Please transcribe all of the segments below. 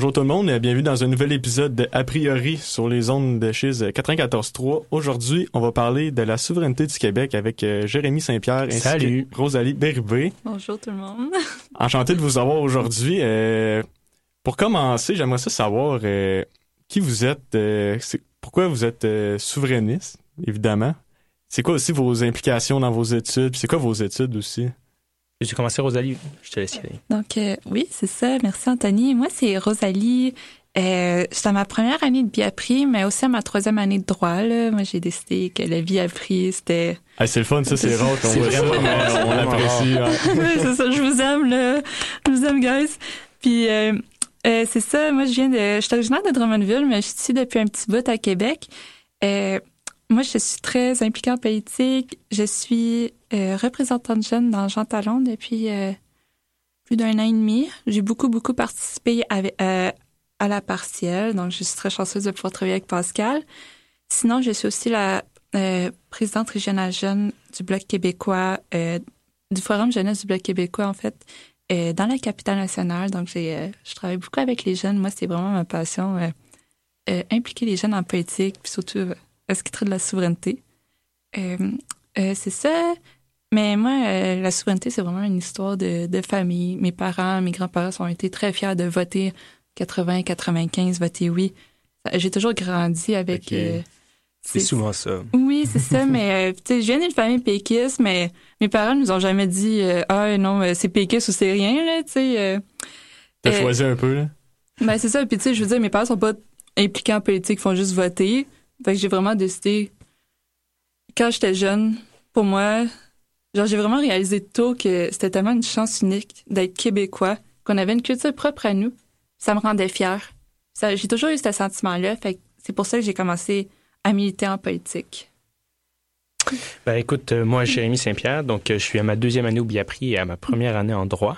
Bonjour tout le monde, bienvenue dans un nouvel épisode de A priori sur les ondes de Chiz 94.3. Aujourd'hui, on va parler de la souveraineté du Québec avec Jérémy Saint-Pierre ainsi que Rosalie Bérubé. Bonjour tout le monde. Enchanté de vous avoir aujourd'hui. Pour commencer, j'aimerais savoir qui vous êtes, pourquoi vous êtes souverainiste, évidemment. C'est quoi aussi vos implications dans vos études, puis c'est quoi vos études aussi? J'ai commencé, Rosalie, je te laisse y aller. Donc, oui, c'est ça. Merci, Anthony. Moi, c'est Rosalie. C'est à ma première année de Biapri, mais aussi à ma troisième année de droit. Là. Moi, j'ai décidé que la Biapri, c'était... Ah, c'est le fun, ça, c'est rare. C'est vraiment rare. On l'apprécie. Ouais. Oui, c'est ça. Je vous aime, là. Je vous aime, guys. Puis, c'est ça. Moi, je suis originaire de Drummondville, mais je suis ici depuis un petit bout à Québec. Moi, je suis très impliquée en politique. Je suis représentante jeune dans Jean Talon depuis plus d'1 an et demi. J'ai beaucoup participé à la partielle, donc je suis très chanceuse de pouvoir travailler avec Pascal. Sinon, je suis aussi la présidente régionale jeune du Bloc québécois, du Forum jeunesse du Bloc québécois, en fait, dans la capitale nationale. Donc, je travaille beaucoup avec les jeunes. Moi, c'est vraiment ma passion, impliquer les jeunes en politique, puis surtout... ce qui traite de la souveraineté. C'est ça. Mais moi, la souveraineté, c'est vraiment une histoire de famille. Mes parents, mes grands-parents ont été très fiers de voter 80-95, voter oui. J'ai toujours grandi avec... Okay. C'est souvent ça. Oui, c'est ça. Mais tu sais, je viens d'une famille péquiste, mais mes parents nous ont jamais dit « Ah non, c'est péquiste ou c'est rien. » là, tu sais. T'as choisi un peu, là? Ben, c'est ça. Puis tu sais, je veux dire, mes parents sont pas impliqués en politique, ils font juste voter. Fait que j'ai vraiment décidé, quand j'étais jeune, pour moi, genre j'ai vraiment réalisé tôt que c'était tellement une chance unique d'être québécois, qu'on avait une culture propre à nous. Ça me rendait fière. J'ai toujours eu ce sentiment-là, fait que c'est pour ça que j'ai commencé à militer en politique. Ben écoute, moi, Jérémy Saint-Pierre, donc je suis à ma 2e année au Biapri et à ma première année en droit.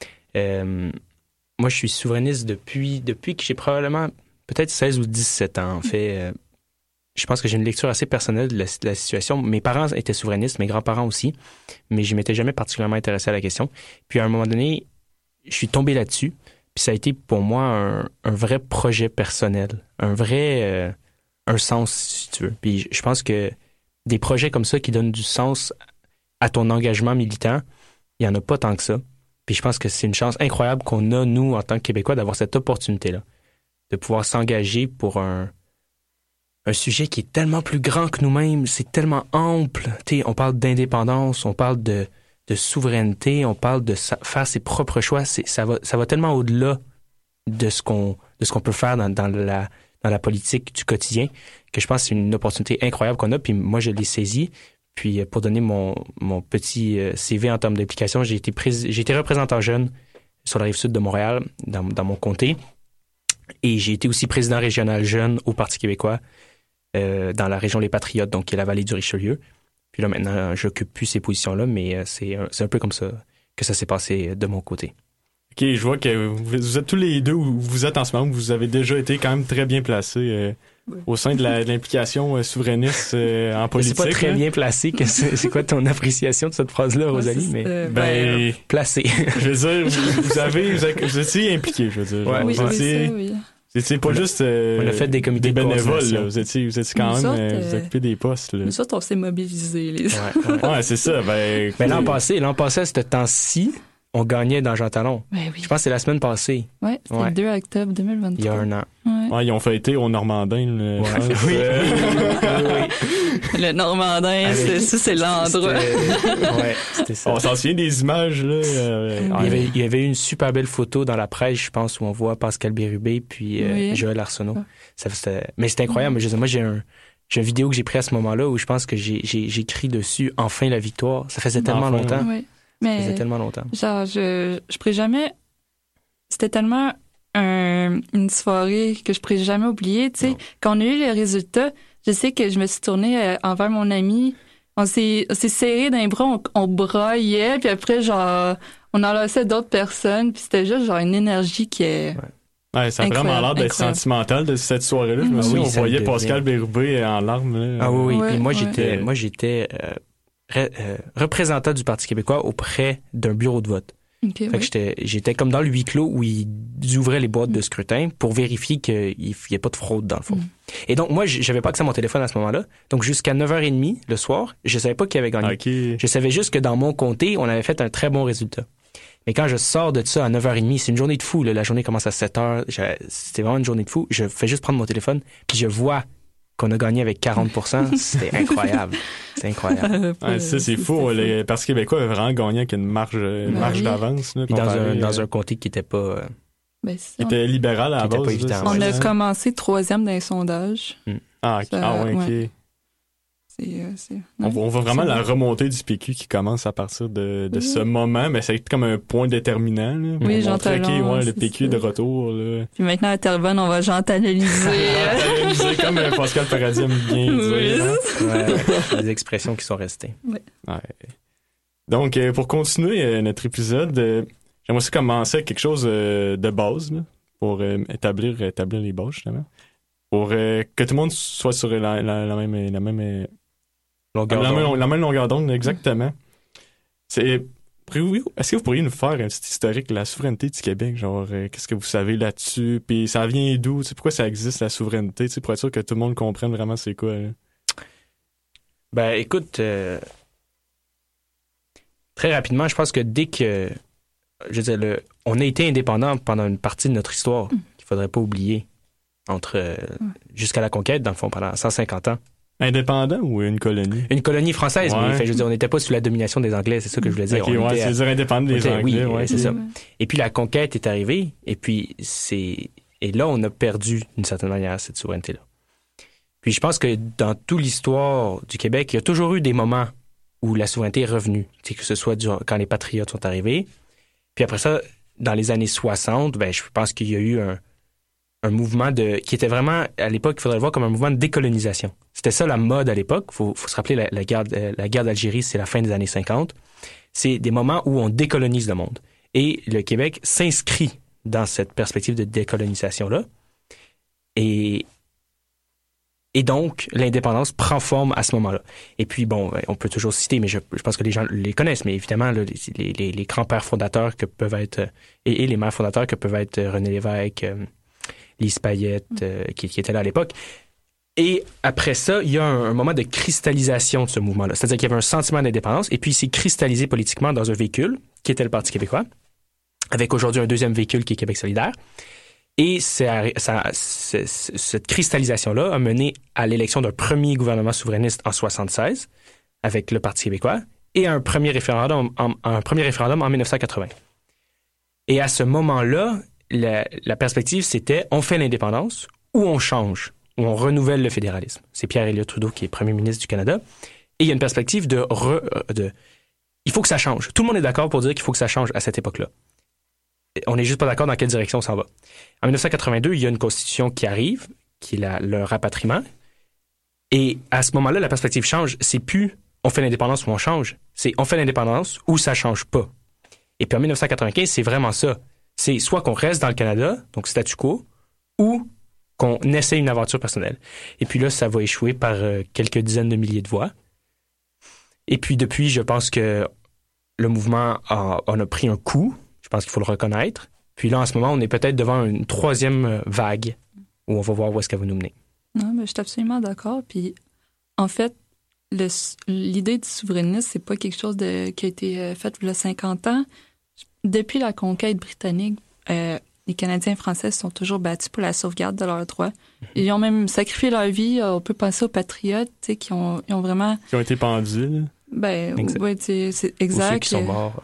Moi, je suis souverainiste depuis que j'ai probablement peut-être 16 ou 17 ans, en fait. Je pense que j'ai une lecture assez personnelle de la situation. Mes parents étaient souverainistes, mes grands-parents aussi, mais je m'étais jamais particulièrement intéressé à la question. Puis à un moment donné, je suis tombé là-dessus, puis ça a été pour moi un vrai projet personnel, un vrai un sens, si tu veux. Puis je pense que des projets comme ça qui donnent du sens à ton engagement militant, il y en a pas tant que ça. Puis je pense que c'est une chance incroyable qu'on a, nous, en tant que Québécois, d'avoir cette opportunité-là, de pouvoir s'engager pour un sujet qui est tellement plus grand que nous-mêmes, c'est tellement ample. T'sais, on parle d'indépendance, on parle de souveraineté, on parle de faire ses propres choix. Ça va tellement au-delà de ce qu'on peut faire dans la politique du quotidien que je pense que c'est une opportunité incroyable qu'on a. Puis moi, je l'ai saisie. Puis pour donner mon petit CV en termes d'implication, j'ai été représentant jeune sur la Rive-Sud de Montréal, dans mon comté. Et j'ai été aussi président régional jeune au Parti québécois, dans la région Les Patriotes, donc qui est la vallée du Richelieu. Puis là, maintenant, j'occupe plus ces positions-là, mais c'est un peu comme ça que ça s'est passé de mon côté. OK, je vois que vous êtes tous les deux où vous êtes en ce moment, vous avez déjà été quand même très bien placés au sein de l'implication souverainiste en politique. C'est pas très bien placé. C'est quoi ton appréciation de cette phrase-là, Rosalie? Mais placé. Je veux dire, vous étiez impliqué, je veux dire. Ouais, oui. C'est pas juste on a fait des comités des de bénévoles, là. Vous étiez quand même vous occupez des postes. Là. Nous autres, on s'est mobilisés. Ouais, c'est ça. Mais l'an passé, à ce temps-ci, on gagnait dans Jean Talon. Ben oui. Je pense que c'est la semaine passée. Oui, c'était le 2 octobre 2023. Il y a 1 an. Ouais, ils ont fêté au Normandin. Oui. Le Normandin, c'est l'endroit. C'était ça. On s'en souvient des images, là. Il y avait une super belle photo dans la presse, je pense, où on voit Pascal Bérubé puis Joël Arsenault. Mais c'était incroyable. Moi, j'ai une vidéo que j'ai prise à ce moment-là où je pense que j'ai écrit dessus « Enfin la victoire ». Ça faisait tellement longtemps. Oui. Mais, ça faisait tellement longtemps. Genre, je pourrais jamais... C'était tellement une soirée que je pourrais jamais oublier. Tu sais, quand on a eu les résultats, je sais que je me suis tournée envers mon ami. On s'est serré dans les bras, on braillait, puis après, genre, on enlaçait d'autres personnes, puis c'était juste genre une énergie qui est... Ouais, ça a vraiment l'air d'être sentimental de cette soirée-là. Je me souviens, on voyait Pascal Bérubé en larmes. Là. Ah oui. Puis moi, j'étais représentant du Parti québécois auprès d'un bureau de vote. Okay, Fait que j'étais comme dans le huis clos où ils ouvraient les boîtes de scrutin pour vérifier qu'il n'y ait pas de fraude dans le fond. Et donc, moi, j'avais pas accès à mon téléphone à ce moment-là. Donc, jusqu'à 9h30 le soir, je savais pas qui avait gagné. Okay. Je savais juste que dans mon comté, on avait fait un très bon résultat. Mais quand je sors de ça à 9h30, c'est une journée de fou. Là. La journée commence à 7h. C'était vraiment une journée de fou. Je fais juste prendre mon téléphone, puis je vois qu'on a gagné avec 40%. C'était incroyable. C'est incroyable. Ouais, ça, c'est fou. Les Parti québécois avaient vraiment gagné avec une marge d'avance. Là, dans un comté qui n'était pas... qui était libéral à la base. Pas évident, on a commencé 3e dans les sondages. OK. On voit vraiment la remontée du PQ qui commence à partir de ce moment, mais c'est comme un point déterminant. Là, oui, Jean Talon. Le PQ est de retour. Là. Puis maintenant, à Terrebonne, on va Jean Taloniser. Comme Pascal Paradis aime bien dire. Ouais, des expressions qui sont restées. Ouais. Donc, pour continuer notre épisode, j'aimerais aussi commencer avec quelque chose de base là, pour établir les bases, justement. Pour que tout le monde soit sur la même la même longueur d'onde, exactement. Est-ce que vous pourriez nous faire un petit historique de la souveraineté du Québec? Genre, qu'est-ce que vous savez là-dessus? Puis ça vient d'où? Pourquoi ça existe, la souveraineté? Pour être sûr que tout le monde comprenne vraiment c'est quoi. Là. Ben, écoute, très rapidement, je pense que dès que, on a été indépendant pendant une partie de notre histoire qu'il faudrait pas oublier, jusqu'à la conquête, dans le fond, pendant 150 ans. Indépendant ou une colonie? Une colonie française, mais je veux dire, on n'était pas sous la domination des Anglais, c'est ça que je voulais dire. C'est-à-dire indépendant des Anglais. Oui, c'est ça. Et puis la conquête est arrivée, et là, on a perdu, d'une certaine manière, cette souveraineté-là. Puis je pense que dans toute l'histoire du Québec, il y a toujours eu des moments où la souveraineté est revenue, que ce soit quand les Patriotes sont arrivés. Puis après ça, dans les années 60, je pense qu'il y a eu un mouvement qui était vraiment, à l'époque, il faudrait le voir comme un mouvement de décolonisation. C'était ça la mode à l'époque. Faut se rappeler, la guerre d'Algérie, c'est la fin des années 50. C'est des moments où on décolonise le monde. Et le Québec s'inscrit dans cette perspective de décolonisation-là. Et donc, l'indépendance prend forme à ce moment-là. Et puis, on peut toujours citer, mais je pense que les gens les connaissent, mais évidemment, là, les grands-pères fondateurs que peuvent être, et les mères fondateurs que peuvent être René Lévesque, Lise Payette, qui était là à l'époque. Et après ça, il y a un moment de cristallisation de ce mouvement-là. C'est-à-dire qu'il y avait un sentiment d'indépendance, et puis il s'est cristallisé politiquement dans un véhicule, qui était le Parti québécois, avec aujourd'hui un deuxième véhicule qui est Québec solidaire. Et cette cristallisation-là a mené à l'élection d'un premier gouvernement souverainiste en 1976, avec le Parti québécois, et à un premier référendum en 1980. Et à ce moment-là, la perspective, c'était on fait l'indépendance ou on change, ou on renouvelle le fédéralisme. C'est Pierre Elliott Trudeau qui est premier ministre du Canada. Et il y a une perspective il faut que ça change. Tout le monde est d'accord pour dire qu'il faut que ça change à cette époque-là. On n'est juste pas d'accord dans quelle direction on s'en va. En 1982, il y a une constitution qui arrive, qui est le rapatriement. Et à ce moment-là, la perspective change. C'est plus on fait l'indépendance ou on change. C'est on fait l'indépendance ou ça change pas. Et puis en 1995, c'est vraiment ça. C'est soit qu'on reste dans le Canada, donc statu quo, ou qu'on essaie une aventure personnelle. Et puis là, ça va échouer par quelques dizaines de milliers de voix. Et puis depuis, je pense que le mouvement on a pris un coup. Je pense qu'il faut le reconnaître. Puis là, en ce moment, on est peut-être devant une troisième vague où on va voir où est-ce qu'elle va nous mener. Non, mais je suis absolument d'accord. Puis en fait, l'idée du souverainisme, c'est pas quelque chose qui a été fait il y a 50 ans. Depuis la conquête britannique, les Canadiens et Français se sont toujours battus pour la sauvegarde de leurs droits. Ils ont même sacrifié leur vie. On peut penser aux patriotes, qui ont vraiment... Qui ont été pendus, là. Oui, c'est exact. Ou ceux qui sont morts.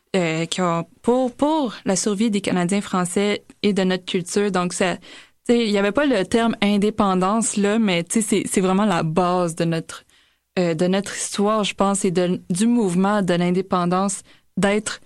Pour la survie des Canadiens français et de notre culture. Donc, il n'y avait pas le terme indépendance, là, mais c'est vraiment la base de notre histoire, je pense, et du mouvement de l'indépendance, d'être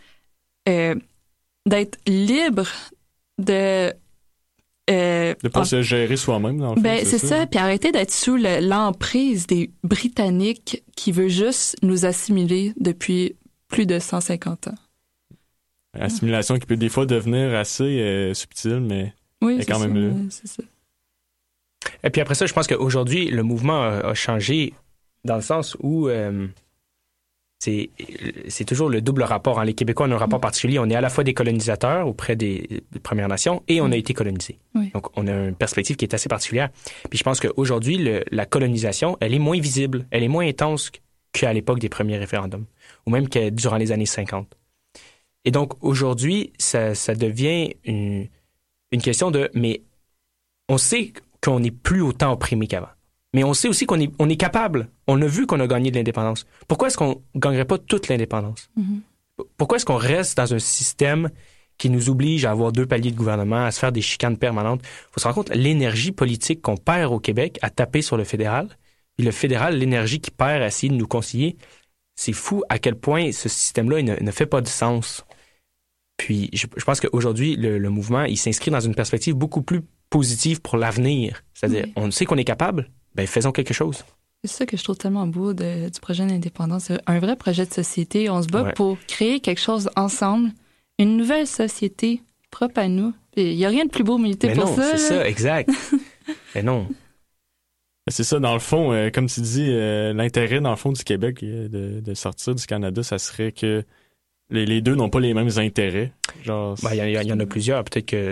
libre de pas se gérer soi-même, dans le fond. C'est ça. Puis arrêter d'être sous l'emprise des Britanniques qui veut juste nous assimiler depuis plus de 150 ans. Assimilation qui peut des fois devenir assez subtile, mais est quand même là. C'est ça. Et puis après ça, je pense qu'aujourd'hui, le mouvement a changé dans le sens où c'est toujours le double rapport. Hein. Les Québécois ont un rapport particulier. On est à la fois des colonisateurs auprès des Premières Nations et on a été colonisés. Oui. Donc, on a une perspective qui est assez particulière. Puis je pense qu'aujourd'hui, la colonisation, elle est moins visible, elle est moins intense qu'à l'époque des premiers référendums, ou même que durant les années 50. Et donc, aujourd'hui, ça devient une question de... Mais on sait qu'on n'est plus autant opprimé qu'avant. Mais on sait aussi qu'on est capable. On a vu qu'on a gagné de l'indépendance. Pourquoi est-ce qu'on ne gagnerait pas toute l'indépendance? Mm-hmm. Pourquoi est-ce qu'on reste dans un système qui nous oblige à avoir 2 paliers de gouvernement, à se faire des chicanes permanentes? Il faut se rendre compte, l'énergie politique qu'on perd au Québec à taper sur le fédéral, et le fédéral, l'énergie qu'il perd à essayer de nous concilier, c'est fou à quel point ce système-là ne fait pas de sens. Puis je pense qu'aujourd'hui, le mouvement, il s'inscrit dans une perspective beaucoup plus positive pour l'avenir. C'est-à-dire, on sait qu'on est capable, ben faisons quelque chose. C'est ça que je trouve tellement beau du projet d'indépendance. C'est un vrai projet de société. On se bat pour créer quelque chose ensemble, une nouvelle société propre à nous. Il n'y a rien de plus beau militer pour ça. C'est ça, exact. Mais non. C'est ça, dans le fond, comme tu dis, l'intérêt, dans le fond, du Québec de sortir du Canada, ça serait que les deux n'ont pas les mêmes intérêts. Genre, il y en a plusieurs. Peut-être que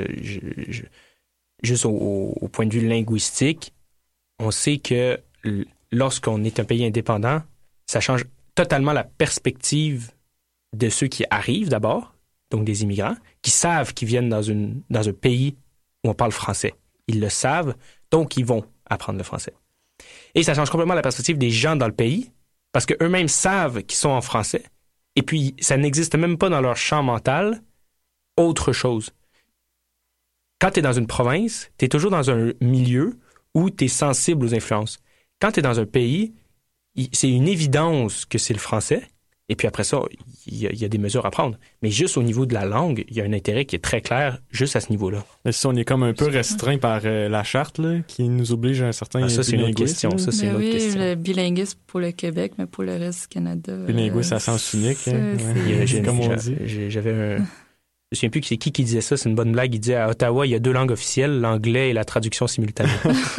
juste au point de vue linguistique, on sait que lorsqu'on est un pays indépendant, ça change totalement la perspective de ceux qui arrivent d'abord, donc des immigrants, qui savent qu'ils viennent dans un pays où on parle français. Ils le savent, donc ils vont apprendre le français. Et ça change complètement la perspective des gens dans le pays, parce qu'eux-mêmes savent qu'ils sont en français, et puis ça n'existe même pas dans leur champ mental autre chose. Quand tu es dans une province, tu es toujours dans un milieu où tu es sensible aux influences. Quand tu es dans un pays, c'est une évidence que c'est le français. Et puis après ça, il y a des mesures à prendre. Mais juste au niveau de la langue, il y a un intérêt qui est très clair juste à ce niveau-là. Mais si on est comme un peu restreint par la charte là, qui nous oblige à un certain ça, c'est une autre question. Ça, c'est une autre question. Le bilinguisme pour le Québec, mais pour le reste du Canada... Bilinguisme à sens unique. Comme on dit. J'avais un... Je ne me souviens plus c'est qui disait ça, c'est une bonne blague. Il disait à Ottawa, il y a 2 langues officielles, l'anglais et la traduction simultanée.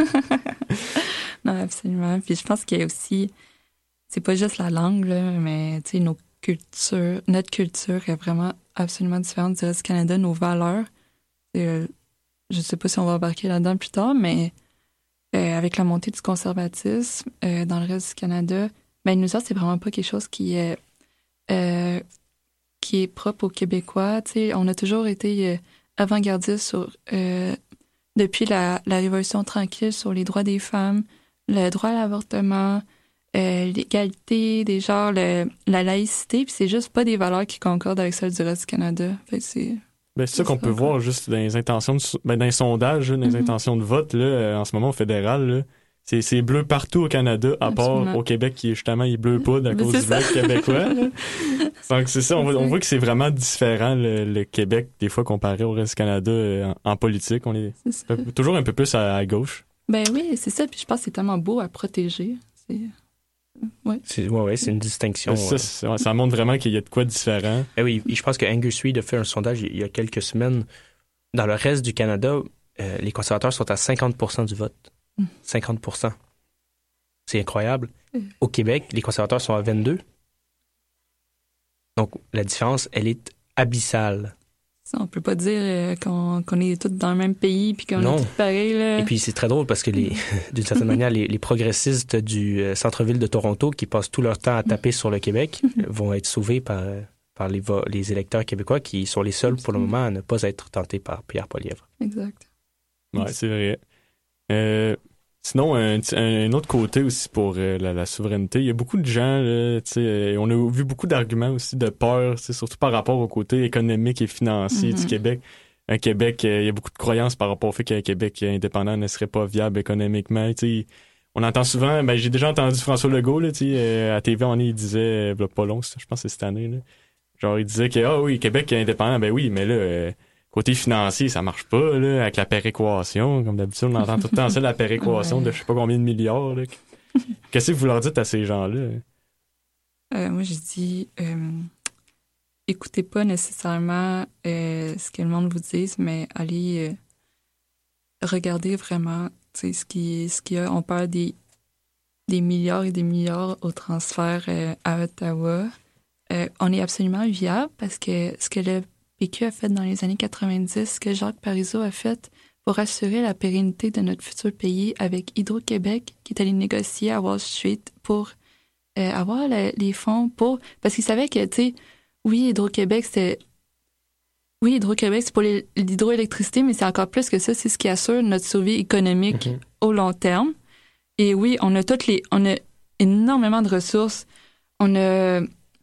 Non, absolument. Puis je pense qu'il y a aussi, c'est pas juste la langue, là, mais tu sais, notre culture est vraiment absolument différente du reste du Canada, nos valeurs. Je sais pas si on va embarquer là-dedans plus tard, mais avec la montée du conservatisme dans le reste du Canada, ben nous autres, c'est vraiment pas quelque chose qui est propre aux Québécois. T'sais, on a toujours été avant-gardistes depuis la Révolution tranquille sur les droits des femmes, le droit à l'avortement, l'égalité des genres, la laïcité, puis c'est juste pas des valeurs qui concordent avec celles du reste du Canada. Fait que c'est ça qu'on peut voir juste dans les intentions dans les sondages, dans les intentions de vote là, en ce moment au fédéral. Là. C'est bleu partout au Canada, à part au Québec qui justement est bleu poudre à cause du vote québécois. Donc c'est ça, on voit que c'est vraiment différent le Québec des fois comparé au reste du Canada en politique. On est toujours un peu plus à gauche. Ben oui, c'est ça. Puis je pense que c'est tellement beau à protéger. C'est une distinction. Ça montre vraiment qu'il y a de quoi de différent. Et oui, je pense que Angus Reid a fait un sondage il y a quelques semaines. Dans le reste du Canada, les conservateurs sont à 50% du vote. 50%. C'est incroyable. Au Québec, les conservateurs sont à 22%. Donc, la différence, elle est abyssale. Ça, on peut pas dire qu'on est tous dans le même pays puis qu'on est tous pareils. Là. Et puis, c'est très drôle parce que, d'une certaine manière, les progressistes du centre-ville de Toronto qui passent tout leur temps à taper sur le Québec vont être sauvés par les électeurs québécois qui sont les seuls, pour le moment, à ne pas être tentés par Pierre Poilievre. Exact. Ouais, c'est vrai. Sinon, un autre côté aussi pour la souveraineté, il y a beaucoup de gens, là, on a vu beaucoup d'arguments aussi de peur, surtout par rapport au côté économique et financier du Québec. Un Québec, il y a beaucoup de croyances par rapport au fait qu'un Québec indépendant ne serait pas viable économiquement. On entend souvent, j'ai déjà entendu François Legault là, à TV, il disait, pas long, je pense que c'est cette année, là, genre il disait que Québec est indépendant, ben oui, mais là... côté financier, ça marche pas, là, avec la péréquation. Comme d'habitude, on entend tout le temps ça, la péréquation de je sais pas combien de milliards, là. Qu'est-ce que vous leur dites à ces gens-là? Moi, je dis, écoutez pas nécessairement ce que le monde vous dise, mais allez regarder vraiment, ce qu'il y a. On parle des milliards et des milliards au transfert à Ottawa. On est absolument viable parce que ce que le PQ a fait dans les années 90, ce que Jacques Parizeau a fait pour assurer la pérennité de notre futur pays avec Hydro-Québec, qui est allé négocier à Wall Street pour avoir les fonds pour... Parce qu'il savait que, tu sais, oui, Hydro-Québec, c'est pour l'hydroélectricité, mais c'est encore plus que ça. C'est ce qui assure notre survie économique au long terme. Et oui, on a énormément de ressources. On a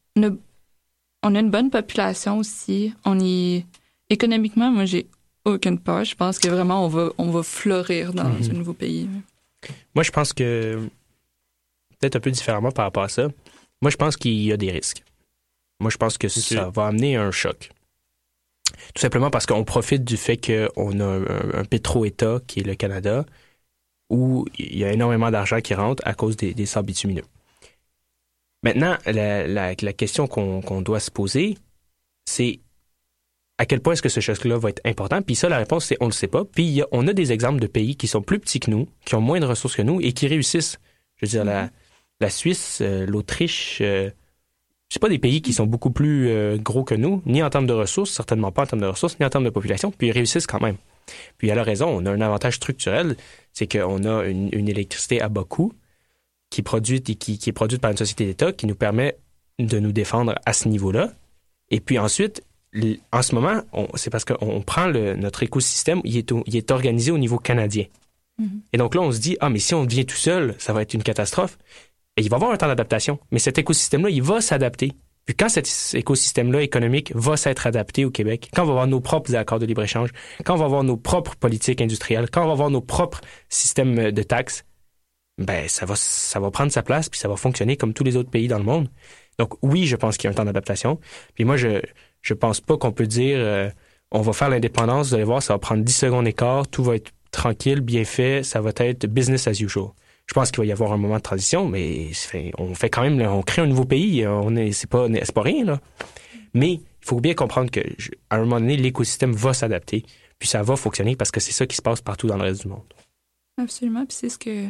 une bonne population aussi. Économiquement, moi, j'ai aucune peur. Je pense que vraiment, on va fleurir dans ce nouveau pays. Moi, je pense que, peut-être un peu différemment par rapport à ça, moi, je pense qu'il y a des risques. Moi, je pense que ça va amener un choc. Tout simplement parce qu'on profite du fait qu'on a un pétro-État qui est le Canada, où il y a énormément d'argent qui rentre à cause des sables bitumineux. Maintenant, la question qu'on doit se poser, c'est à quel point est-ce que ce choc-là va être important? Puis ça, la réponse, c'est on le sait pas. Puis on a des exemples de pays qui sont plus petits que nous, qui ont moins de ressources que nous et qui réussissent. Je veux dire, la Suisse, l'Autriche, c'est pas des pays qui sont beaucoup plus gros que nous, ni en termes de ressources, certainement pas en termes de ressources, ni en termes de population, puis ils réussissent quand même. Puis elle a raison, on a un avantage structurel, c'est qu'on a une électricité à bas coût qui est produite par une société d'État qui nous permet de nous défendre à ce niveau-là. Et puis ensuite, en ce moment, c'est parce qu'on prend notre écosystème, il est organisé au niveau canadien. Et donc là, on se dit, mais si on devient tout seul, ça va être une catastrophe. Et il va y avoir un temps d'adaptation. Mais cet écosystème-là, il va s'adapter. Puis quand cet écosystème-là économique va s'être adapté au Québec, quand on va avoir nos propres accords de libre-échange, quand on va avoir nos propres politiques industrielles, quand on va avoir nos propres systèmes de taxes, ben ça va prendre sa place puis ça va fonctionner comme tous les autres pays dans le monde. Donc oui, je pense qu'il y a un temps d'adaptation. Puis moi, je pense pas qu'on peut dire on va faire l'indépendance, vous allez voir, ça va prendre 10 secondes et quart, tout va être tranquille, bien fait, ça va être business as usual. Je pense qu'il va y avoir un moment de transition, mais on crée un nouveau pays, c'est pas rien, là. Mais il faut bien comprendre qu'à un moment donné, l'écosystème va s'adapter, puis ça va fonctionner parce que c'est ça qui se passe partout dans le reste du monde. Absolument, puis c'est ce que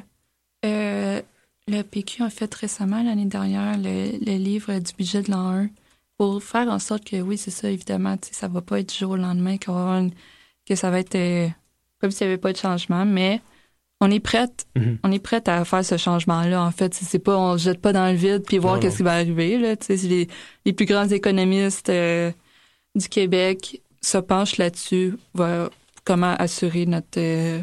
le PQ a fait récemment, l'année dernière, le livre du budget de l'an 1, pour faire en sorte que, oui, c'est ça, évidemment, ça va pas être du jour au lendemain, que ça va être comme s'il n'y avait pas de changement, mais on est prête. On est prête à faire ce changement-là, en fait. C'est pas, on se jette pas dans le vide puis voir qu'est-ce qui va arriver, là. Tu sais, les plus grands économistes du Québec se penchent là-dessus, voir comment assurer notre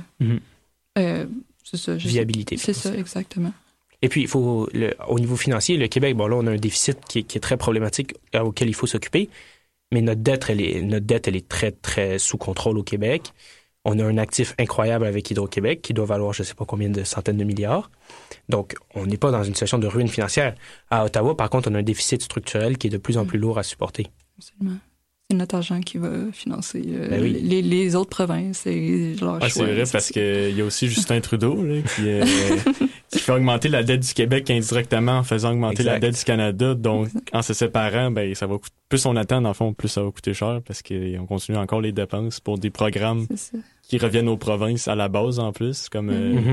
c'est ça, viabilité. C'est ça, exactement. Et puis, au niveau financier, le Québec, bon là, on a un déficit qui est très problématique auquel il faut s'occuper, mais notre dette, elle est très, très sous contrôle au Québec. On a un actif incroyable avec Hydro-Québec qui doit valoir je ne sais pas combien de centaines de milliards. Donc, on n'est pas dans une situation de ruine financière. À Ottawa, par contre, on a un déficit structurel qui est de plus en plus lourd à supporter. Absolument. C'est notre argent qui va financer les autres provinces et leur choix. C'est vrai, parce qu'il y a aussi Justin Trudeau là, qui fait augmenter la dette du Québec indirectement en faisant augmenter la dette du Canada. Donc, en se séparant, ça va coûter, plus on attend, dans le fond, plus ça va coûter cher parce qu'on continue encore les dépenses pour des programmes qui reviennent aux provinces à la base en plus, comme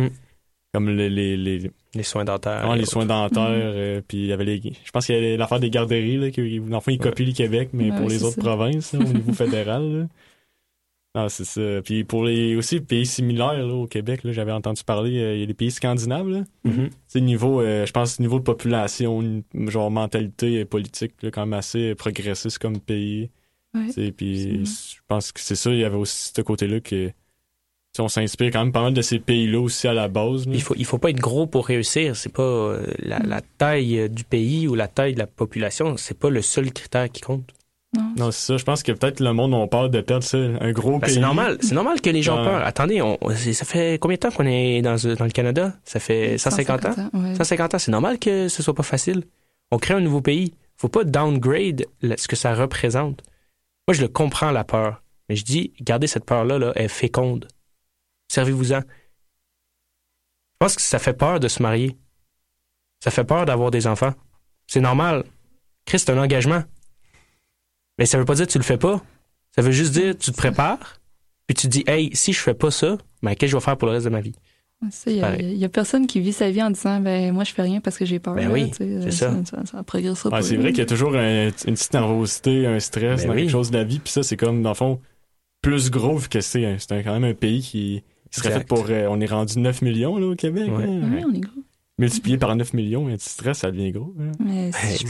les soins dentaires. Les soins dentaires. Puis il y avait je pense qu'il y a l'affaire des garderies, là, enfin, ils copient le Québec, mais pour les autres provinces, là, au niveau fédéral. Là. Ah, c'est ça. Puis pour aussi pays similaires là, au Québec, là, j'avais entendu parler, il y a les pays scandinaves. Là. C'est niveau, je pense, niveau de population, genre mentalité politique, là, quand même assez progressiste comme pays. Puis je pense que c'est ça, il y avait aussi ce côté-là que on s'inspire quand même pas mal de ces pays-là aussi à la base. Là. Il faut pas être gros pour réussir. C'est pas la taille du pays ou la taille de la population, c'est pas le seul critère qui compte. Non, c'est ça. Je pense que peut-être le monde a peur de perdre ça, un gros pays. C'est normal que les gens peur. Attendez, ça fait combien de temps qu'on est dans le Canada? Ça fait 150 ans? 150 ans, c'est normal que ce soit pas facile. On crée un nouveau pays. Faut pas downgrade ce que ça représente. Moi, je le comprends, la peur. Mais je dis, gardez cette peur-là, là, elle est féconde. Servez-vous-en. Je pense que ça fait peur de se marier. Ça fait peur d'avoir des enfants. C'est normal. Christ, c'est un engagement. Mais ça veut pas dire que tu le fais pas. Ça veut juste dire que tu te prépares, puis tu te dis, hey, si je fais pas ça, qu'est-ce que je vais faire pour le reste de ma vie? Il y a personne qui vit sa vie en disant ben moi je fais rien parce que j'ai peur. Ben oui, c'est ça. Ça progressera pas. C'est vrai qu'il y a toujours une petite nervosité, un stress dans quelque chose de la vie, puis ça c'est comme dans le fond plus gros vu que c'est quand même un pays qui serait fait pour on est rendu 9 millions là au Québec. Ouais. Hein? Oui, on est gros. Multiplié par 9 millions, un petit stress ça devient gros. Hein? Mais si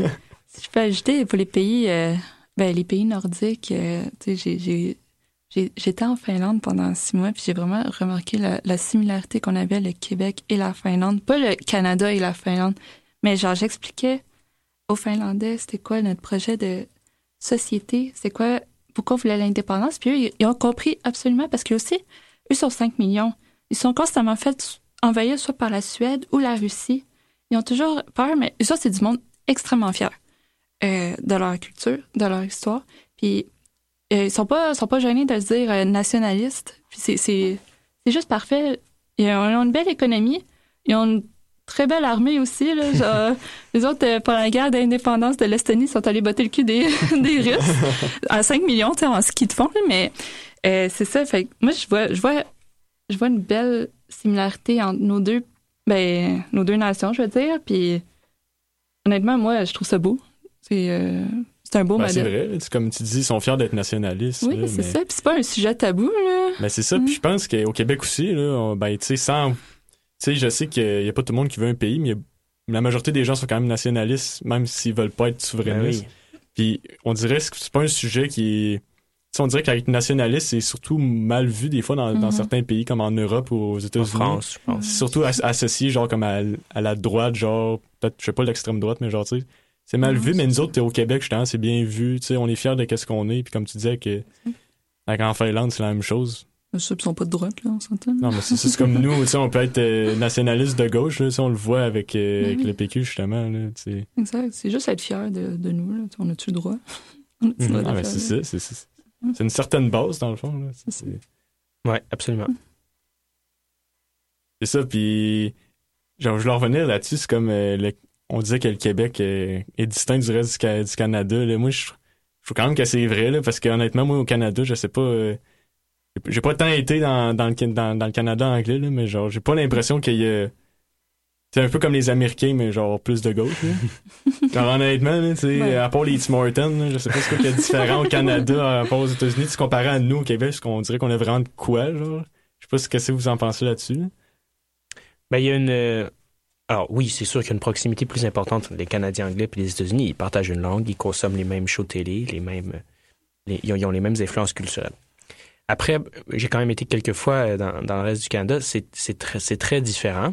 je peux ajouter pour les pays nordiques, tu sais j'étais en Finlande pendant 6 mois, puis j'ai vraiment remarqué la similarité qu'on avait le Québec et la Finlande. Pas le Canada et la Finlande, mais genre j'expliquais aux Finlandais c'était quoi notre projet de société, c'est quoi, pourquoi on voulait l'indépendance, puis eux, ils ont compris absolument, parce que aussi, eux sont 5 millions. Ils sont constamment fait envahir soit par la Suède ou la Russie. Ils ont toujours peur, mais eux autres, c'est du monde extrêmement fier de leur culture, de leur histoire, puis ils sont pas gênés de se dire nationalistes. Puis c'est juste parfait. Ils ont une belle économie. Ils ont une très belle armée aussi. Là. Genre, les autres, pendant la guerre d'indépendance de l'Estonie, sont allés botter le cul des Russes à 5 millions en ski de fond. Mais c'est ça. Fait que moi, je vois une belle similarité entre nos deux nations, je veux dire. Puis honnêtement, moi, je trouve ça beau. C'est un beau modèle. C'est vrai, comme tu dis, ils sont fiers d'être nationalistes. Oui, là, c'est ça. Puis c'est pas un sujet tabou, là. Mais c'est ça. Puis je pense qu'au Québec aussi, là, tu sais, je sais qu'il n'y a pas tout le monde qui veut un pays, mais la majorité des gens sont quand même nationalistes, même s'ils veulent pas être souverainistes. Oui. Puis on dirait que c'est pas un sujet qui... on dirait qu'être nationaliste, c'est surtout mal vu des fois dans certains pays, comme en Europe ou aux États-Unis. En France, je pense. C'est surtout associé genre comme à la droite, genre, peut-être, je sais pas, l'extrême droite, mais genre, tu sais, c'est mal vu, mais nous autres, t'es au Québec, justement, c'est bien vu, tu sais, on est fiers de qu'est-ce qu'on est, puis comme tu disais que en Finlande, c'est la même chose. Ceux qui sont pas de droite, là, on s'entend. Non, mais c'est comme nous, tu sais, on peut être nationaliste de gauche, là, on le voit avec le PQ, justement, là, tu sais. Exact, c'est juste être fier de nous, là. On a-tu le droit? C'est ça, c'est une certaine base, dans le fond, là. Oui, absolument. C'est ça, puis genre, je voulais revenir là-dessus, c'est comme on disait que le Québec est distinct du reste du Canada. Là. Moi, je trouve quand même que c'est vrai, là, parce que honnêtement, moi, au Canada, je sais pas... j'ai pas tant été dans le Canada anglais, là, mais genre, j'ai pas l'impression qu'il y a... C'est un peu comme les Américains, mais genre plus de gauche. Là. Genre, honnêtement, là, à part les Tim Hortons, là, je sais pas ce qu'il y a de différent au Canada, à part aux États-Unis. Tu comparais à nous, au Québec, parce qu'on dirait qu'on a vraiment de quoi, genre. Je sais pas ce que vous en pensez là-dessus. Là. Ben, il y a une... Alors oui, c'est sûr qu'il y a une proximité plus importante entre les Canadiens anglais et les États-Unis. Ils partagent une langue, ils consomment les mêmes shows télé, ils ont les mêmes influences culturelles. Après, j'ai quand même été quelques fois dans le reste du Canada. C'est très différent.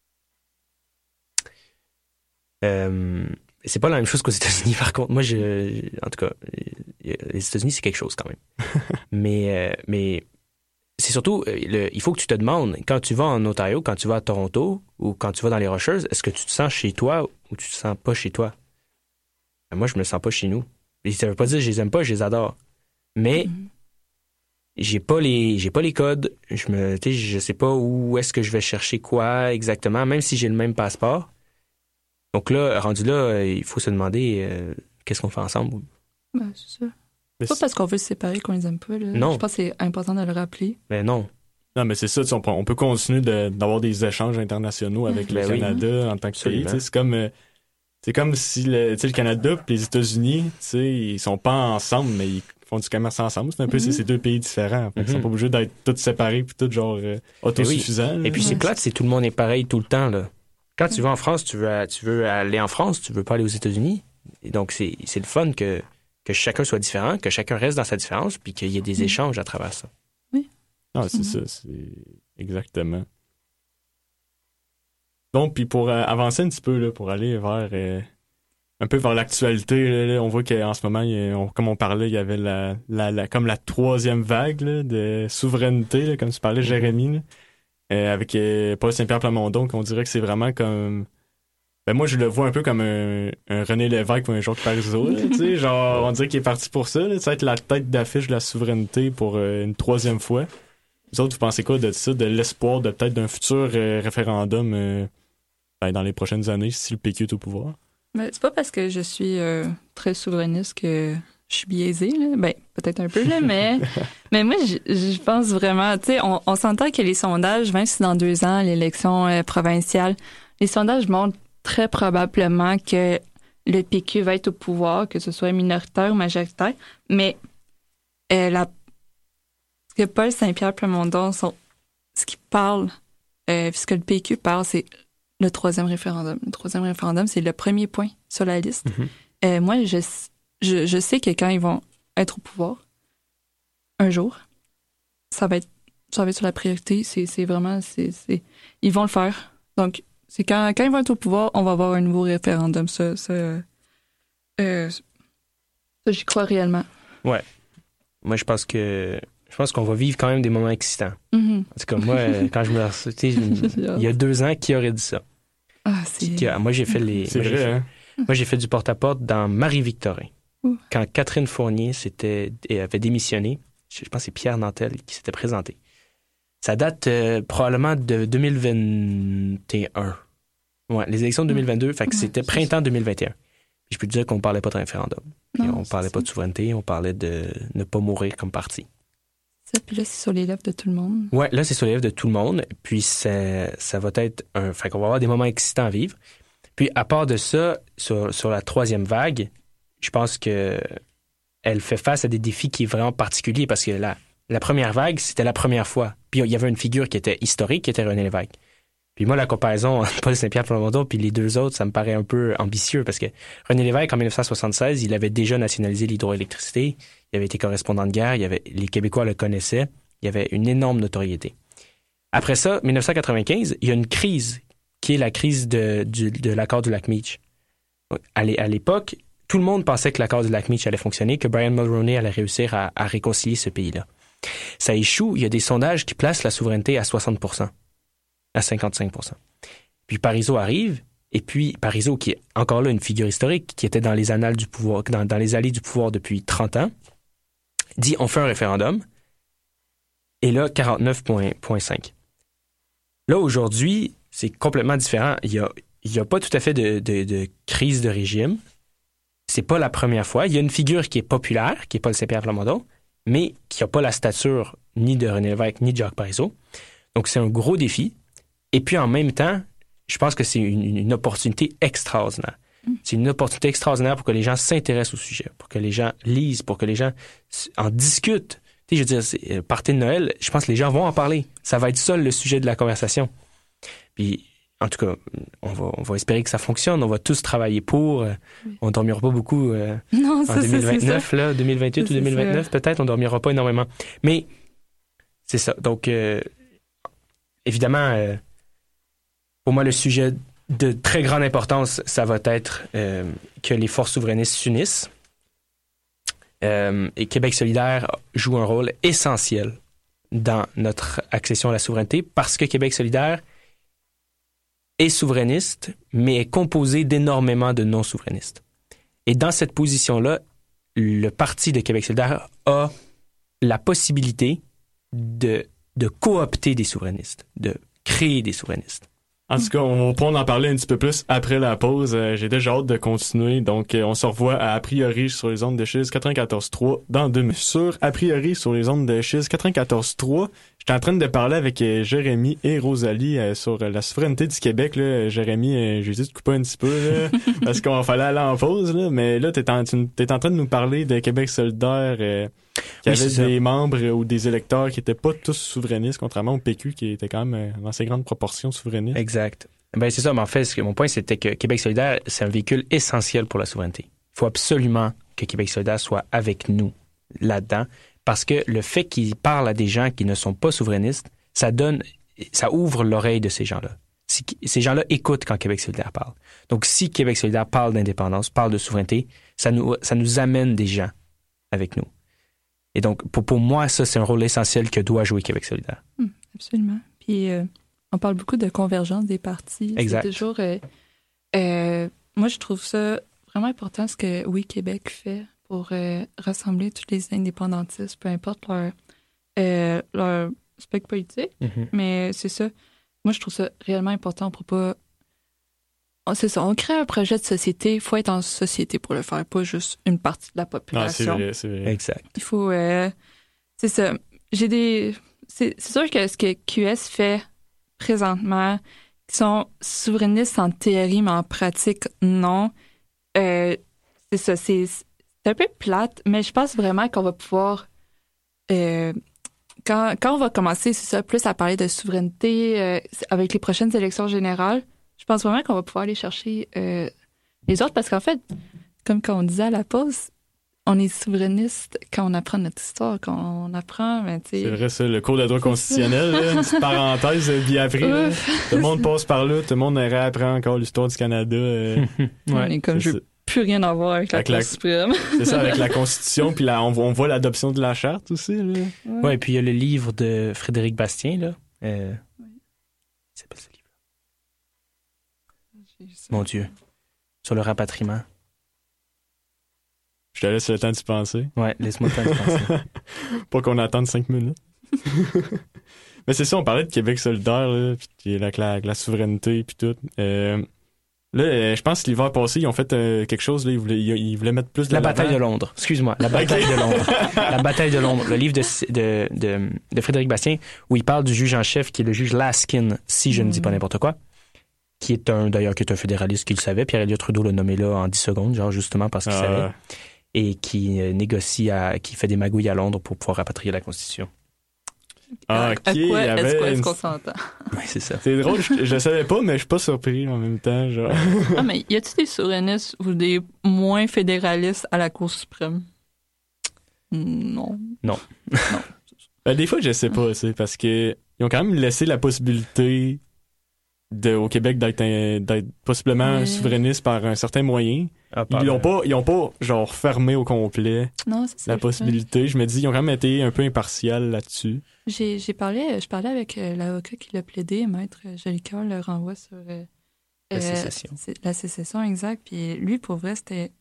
C'est pas la même chose qu'aux États-Unis, par contre. Moi, en tout cas, les États-Unis, c'est quelque chose quand même. Mais c'est surtout, il faut que tu te demandes, quand tu vas en Ontario, quand tu vas à Toronto ou quand tu vas dans les Rocheuses, est-ce que tu te sens chez toi ou tu te sens pas chez toi? Moi, je me sens pas chez nous. Et ça veut pas dire que je les aime pas, je les adore. Mais j'ai pas les codes. Je sais pas où est-ce que je vais chercher quoi exactement, même si j'ai le même passeport. Donc là, rendu là, il faut se demander qu'est-ce qu'on fait ensemble. Ben, c'est ça. C'est pas parce qu'on veut se séparer qu'on les aime pas. Là. Non. Je pense que c'est important de le rappeler. Mais non. Non, mais c'est ça, on peut continuer d'avoir des échanges internationaux avec le Canada en tant que pays. C'est comme si le Canada et les États-Unis, ils sont pas ensemble, mais ils font du commerce ensemble. C'est un peu ces deux pays différents. Ils sont pas obligés d'être tous séparés puis tous genre autosuffisants. Et puis c'est plate, c'est tout le monde est pareil tout le temps. Là. Quand tu vas en France, tu veux aller en France, tu veux pas aller aux États-Unis. Et donc c'est le fun que chacun soit différent, que chacun reste dans sa différence, puis qu'il y ait des échanges à travers ça. Oui. Ah, c'est ça, c'est exactement. Donc, puis pour avancer un petit peu, là, pour aller un peu vers l'actualité, là, on voit qu'en ce moment, comme on parlait, il y avait comme la troisième vague là, de souveraineté, là, comme tu parlais, Jérémy, là, avec Paul Saint-Pierre Plamondon, qu'on dirait que c'est vraiment comme... Ben moi, je le vois un peu comme un René Lévesque ou un Jacques Parizeau. Tu sais, genre, on dirait qu'il est parti pour ça. Là, être la tête d'affiche de la souveraineté pour une troisième fois. Vous autres, vous pensez quoi de ça, de l'espoir de peut-être d'un futur référendum dans les prochaines années si le PQ est au pouvoir? Mais c'est pas parce que je suis très souverainiste que je suis biaisée, là. Ben, peut-être un peu, là, mais moi, je pense vraiment, tu sais, on s'entend que les sondages, même si dans 2 ans, l'élection provinciale, les sondages montrent très probablement que le PQ va être au pouvoir, que ce soit minoritaire ou majoritaire, mais ce que Paul Saint-Pierre Plamondon, ce qu'il parle, ce que le PQ parle, c'est le 3e référendum. Le 3e référendum, c'est le premier point sur la liste. Mm-hmm. Moi, je sais que quand ils vont être au pouvoir, un jour, ça va être sur la priorité. C'est vraiment, ils vont le faire. Donc, c'est quand ils vont être au pouvoir, on va avoir un nouveau référendum. Ça, j'y crois réellement. Ouais. Moi, je pense qu'on va vivre quand même des moments excitants. Mm-hmm. En tout cas, moi, quand je me il y a 2 ans, qui aurait dit ça? Ah, Moi, j'ai fait C'est vrai, hein? Moi, j'ai fait du porte-à-porte dans Marie-Victorin. Ouh. Quand Catherine Fournier avait démissionné, je pense que c'est Pierre Nantel qui s'était présenté. Ça date probablement de 2021. Ouais, les élections de 2022, fait que c'était printemps 2021. Puis je peux te dire qu'on ne parlait pas de référendum. Non, on parlait pas de souveraineté, on parlait de ne pas mourir comme parti. Ça, puis là, c'est sur les lèvres de tout le monde. Ouais, là, c'est sur les lèvres de tout le monde. Puis ça va être fait qu'on va avoir des moments excitants à vivre. Puis à part de ça, sur la 3e vague, je pense que elle fait face à des défis qui sont vraiment particuliers parce que la première vague, c'était la première fois. Puis il y avait une figure qui était historique, qui était René Lévesque. Puis moi, la comparaison entre Paul Saint-Pierre Plamondon puis les 2 autres, ça me paraît un peu ambitieux parce que René Lévesque, en 1976, il avait déjà nationalisé l'hydroélectricité. Il avait été correspondant de guerre. Les Québécois le connaissaient. Il y avait une énorme notoriété. Après ça, 1995, il y a une crise qui est la crise de l'accord du lac Meach. À l'époque, tout le monde pensait que l'accord du lac Meach allait fonctionner, que Brian Mulroney allait réussir à réconcilier ce pays-là. Ça échoue. Il y a des sondages qui placent la souveraineté à 60%, à 55%. Puis Parizeau arrive, et puis Parizeau, qui est encore là une figure historique, qui était dans les annales du pouvoir, dans les allées du pouvoir depuis 30 ans, dit on fait un référendum, et là, 49,5. Là, aujourd'hui, c'est complètement différent. Il y a pas tout à fait de crise de régime. C'est pas la première fois. Il y a une figure qui est populaire, qui est Paul Saint-Pierre Plamondon, mais qui n'a pas la stature ni de René Lévesque, ni de Jacques Parizeau. Donc, c'est un gros défi. Et puis, en même temps, je pense que c'est une opportunité extraordinaire. C'est une opportunité extraordinaire pour que les gens s'intéressent au sujet, pour que les gens lisent, pour que les gens en discutent. Tu sais, je veux dire, party de Noël, je pense que les gens vont en parler. Ça va être ça le sujet de la conversation. Puis, en tout cas, on va espérer que ça fonctionne. On va tous travailler pour. On ne dormira pas beaucoup non, en 2029, là, 2028 ou 2029, peut-être. On ne dormira pas énormément. Mais c'est ça. Donc, évidemment, pour moi, le sujet de très grande importance, ça va être que les forces souverainistes s'unissent. Et Québec solidaire joue un rôle essentiel dans notre accession à la souveraineté parce que Québec solidaire est souverainiste, mais est composé d'énormément de non-souverainistes. Et dans cette position-là, le Parti de Québec solidaire a la possibilité de coopter des souverainistes, de créer des souverainistes. En tout cas, on pourra en parler un petit peu plus après la pause. J'ai déjà hâte de continuer. Donc, on se revoit à priori sur les ondes de Chiz 94.3 dans 2 minutes. Sur a priori sur les ondes de Chiz 94.3, j'étais en train de parler avec Jérémy et Rosalie sur la souveraineté du Québec. Là. Jérémy, j'ai dit de couper un petit peu là, parce qu'on fallait aller en pause. Là. Mais là, t'es en train de nous parler de Québec solidaire qui avait des membres ou des électeurs qui n'étaient pas tous souverainistes, contrairement au PQ qui était quand même dans ses grandes proportions souverainiste. Exact. Ben c'est ça, mais en fait, mon point, c'était que Québec solidaire, c'est un véhicule essentiel pour la souveraineté. Il faut absolument que Québec solidaire soit avec nous là-dedans, parce que le fait qu'il parle à des gens qui ne sont pas souverainistes, ça ouvre l'oreille de ces gens-là. Ces gens-là écoutent quand Québec solidaire parle. Donc, si Québec solidaire parle d'indépendance, parle de souveraineté, ça nous amène des gens avec nous. Et donc, pour moi, ça, c'est un rôle essentiel que doit jouer Québec solidaire. Absolument. Puis, on parle beaucoup de convergence des partis. Exact. C'est toujours... moi, je trouve ça vraiment important ce que Oui Québec fait pour rassembler tous les indépendantistes, peu importe leur spectre politique. Mm-hmm. Mais c'est ça. Moi, je trouve ça réellement important pour pas c'est ça, on crée un projet de société, il faut être en société pour le faire, pas juste une partie de la population. Non, c'est vrai. Exact. Il faut... c'est ça. C'est sûr que ce que QS fait présentement, qui sont souverainistes en théorie, mais en pratique, non. C'est ça, c'est un peu plate, mais je pense vraiment qu'on va pouvoir... quand on va commencer, c'est ça, plus à parler de souveraineté avec les prochaines élections générales, je pense vraiment qu'on va pouvoir aller chercher les autres, parce qu'en fait, comme quand on disait à la pause, on est souverainiste quand on apprend notre histoire, quand on apprend, mais tu sais... C'est vrai, ça, le cours de droit constitutionnel, là, une petite parenthèse bien appris. Tout le monde passe par là, tout le monde réapprend encore l'histoire du Canada. On est comme, je veux plus rien avoir avec la Cour suprême. C'est ça, avec la Constitution, puis là, on voit l'adoption de la Charte aussi. Là. Ouais, et puis il y a le livre de Frédéric Bastien, là. Il s'appelle ce livre. Mon Dieu. Sur le rapatriement. Je te laisse le temps d'y penser. Ouais, laisse-moi le temps d'y penser. Pas qu'on attende 5 minutes. Mais c'est ça, on parlait de Québec solidaire, là, puis avec la souveraineté, puis tout. Là, je pense que l'hiver passé, ils ont fait quelque chose, là, ils voulaient mettre plus de La bataille de Londres. Excuse-moi, la bataille de Londres. La bataille de Londres. Le livre de Frédéric Bastien, où il parle du juge en chef, qui est le juge Laskin, si je ne dis pas n'importe quoi, qui est un fédéraliste qui le savait. Pierre-Éliott Trudeau l'a nommé là en 10 secondes, genre justement parce qu'il savait. Et qui négocie, qui fait des magouilles à Londres pour pouvoir rapatrier la Constitution. Ah, ok. Est-ce qu'on s'entend? Oui, c'est ça. C'est drôle, je le savais pas, mais je suis pas surpris en même temps. Genre. Ah, mais y a-t-il des souverainistes ou des moins fédéralistes à la Cour suprême? Non. Ben, des fois, je sais pas, c'est parce que ils ont quand même laissé la possibilité au Québec d'être possiblement souverainiste par un certain moyen. Ils ont pas genre fermé au complet la possibilité. Je me dis, ils ont quand même été un peu impartials là-dessus. Je parlais avec l'avocat qui l'a plaidé, Maître Jolicoeur, le renvoi sur la sécession. La sécession, exact. Puis lui, pour vrai, c'était...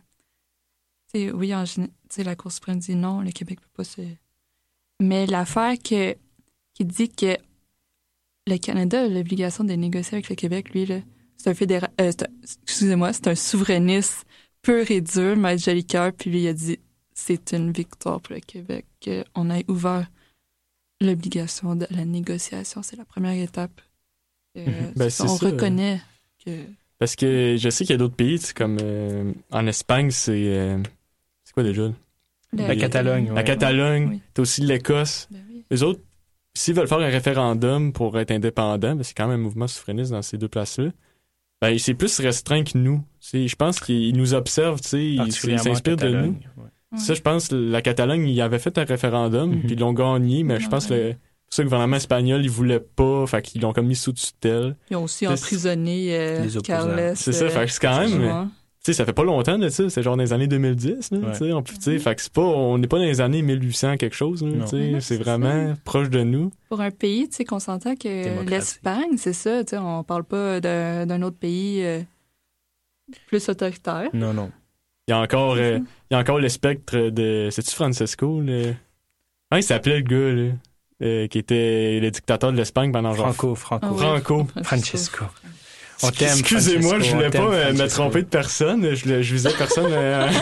oui, la Cour suprême dit non, le Québec peut pas se... Mais l'affaire qui dit que le Canada a l'obligation de négocier avec le Québec, lui, là, c'est un souverainiste pur et dur, Maître Jolicoeur, puis lui, il a dit c'est une victoire pour le Québec qu'on ait ouvert l'obligation de la négociation. C'est la première étape. On reconnaît que... Parce que je sais qu'il y a d'autres pays, comme en Espagne, c'est quoi déjà? La Catalogne. La Catalogne, oui. T'as aussi l'Écosse. Ben oui. Les autres, s'ils veulent faire un référendum pour être indépendants, ben c'est quand même un mouvement souverainiste dans ces deux places-là, ben c'est plus restreint que nous. Je pense qu'ils nous observent, ils s'inspirent de nous. Ouais. Ça, je pense, la Catalogne, ils avaient fait un référendum, puis ils l'ont gagné, mais je pense que le gouvernement espagnol, ils voulaient pas, fait qu'ils l'ont comme mis sous tutelle. Ils ont aussi emprisonné Carles. C'est ça, fait que c'est quand même... Tu sais, ça fait pas longtemps de ça, c'est genre dans les années 2010, là, fait que on n'est pas dans les années 1800 quelque chose, là, c'est vraiment proche de nous. Pour un pays, tu sais, qu'on s'entend que l'Espagne, c'est ça, tu sais, on parle pas d'un autre pays plus autoritaire. Non. Il y a encore le spectre de... C'est-tu Francesco, là? Ah, il s'appelait le gars, là, qui était le dictateur de l'Espagne pendant genre... Franco. Francesco. On t'aime, excusez-moi, Francesco, je voulais pas me tromper de personne. Je visais personne.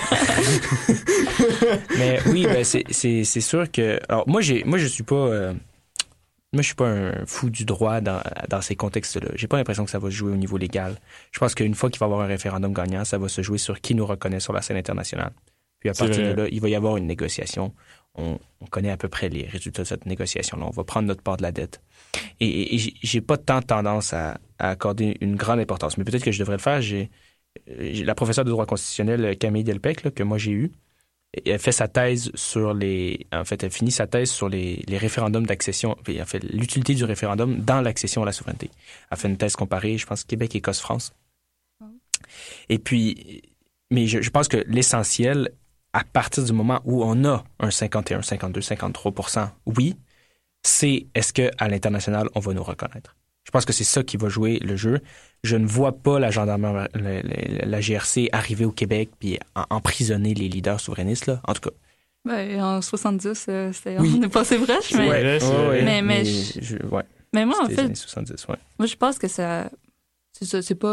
Mais oui, ben c'est sûr que... Alors, moi, je suis pas... Moi, je suis pas un fou du droit dans ces contextes-là. J'ai pas l'impression que ça va se jouer au niveau légal. Je pense qu'une fois qu'il va y avoir un référendum gagnant, ça va se jouer sur qui nous reconnaît sur la scène internationale. Puis à partir de là, il va y avoir une négociation. On connaît à peu près les résultats de cette négociation-là. On va prendre notre part de la dette. Et j'ai pas tant tendance à accorder une grande importance. Mais peut-être que je devrais le faire. J'ai la professeure de droit constitutionnel, Camille Delpech, là, que moi j'ai eue. Elle fait sa thèse sur elle finit sa thèse sur les référendums d'accession, en fait, l'utilité du référendum dans l'accession à la souveraineté. Elle fait une thèse comparée, je pense, Québec, Écosse, France. Et puis, mais je pense que l'essentiel, à partir du moment où on a un 51, 52, 53%, oui, c'est est-ce qu'à l'international, on va nous reconnaître. Je pense que c'est ça qui va jouer le jeu. Je ne vois pas la gendarmerie, la GRC arriver au Québec puis emprisonner les leaders souverainistes, là. En tout cas. Ben, en 70, on est passé brèche, mais... Mais moi, en fait... 70, ouais. Moi, je pense que ça... C'est ça, c'est pas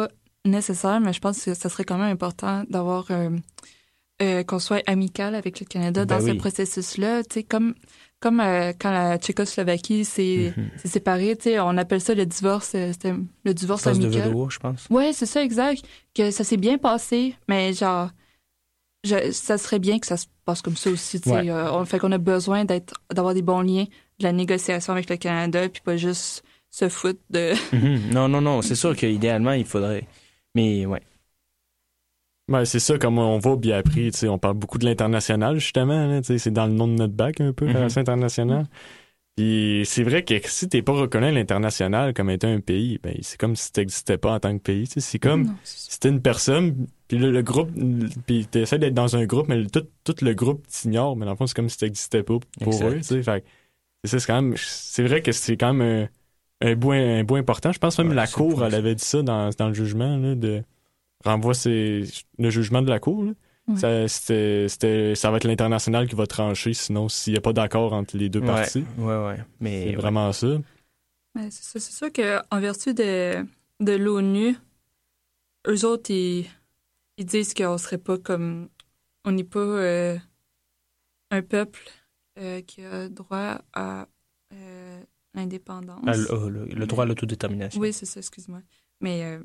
nécessaire, mais je pense que ça serait quand même important d'avoir qu'on soit amical avec le Canada dans ce processus-là. Tu sais, comme quand la Tchécoslovaquie s'est séparée, tu sais, on appelle ça le divorce, c'était le divorce amical. De velours, je pense. Ouais, c'est ça, exact. Que ça s'est bien passé, mais genre, ça serait bien que ça se passe comme ça aussi. Tu sais, fait qu'on a besoin d'avoir des bons liens de la négociation avec le Canada, puis pas juste se foutre de... Non, c'est sûr qu'idéalement, il faudrait... Mais ouais. Ouais, c'est ça, comme on va bien appris, tu sais, on parle beaucoup de l'international, justement, là, tu sais, c'est dans le nom de notre bac, un peu, relation internationale. Puis c'est vrai que si t'es pas reconnu à l'international comme étant un pays, ben c'est comme si t'existais pas en tant que pays, tu sais, c'est comme si t'es une personne, puis le groupe, puis t'essaies d'être dans un groupe, mais tout le groupe t'ignore, mais dans le fond, c'est comme si t'existais pas pour eux, tu sais, fait c'est ça, c'est vrai que c'est quand même un bout important. Je pense même la Cour, elle avait dit ça dans le jugement, là, renvoie le jugement de la Cour, là. Ouais. Ça va être l'international qui va trancher, sinon s'il n'y a pas d'accord entre les deux parties. Ouais. Mais c'est vraiment ça. Mais c'est sûr qu'en vertu de l'ONU, eux autres, ils disent qu'on serait pas comme... On n'est pas un peuple qui a droit à l'indépendance. Le droit à l'autodétermination. Oui, c'est ça, excuse-moi. Mais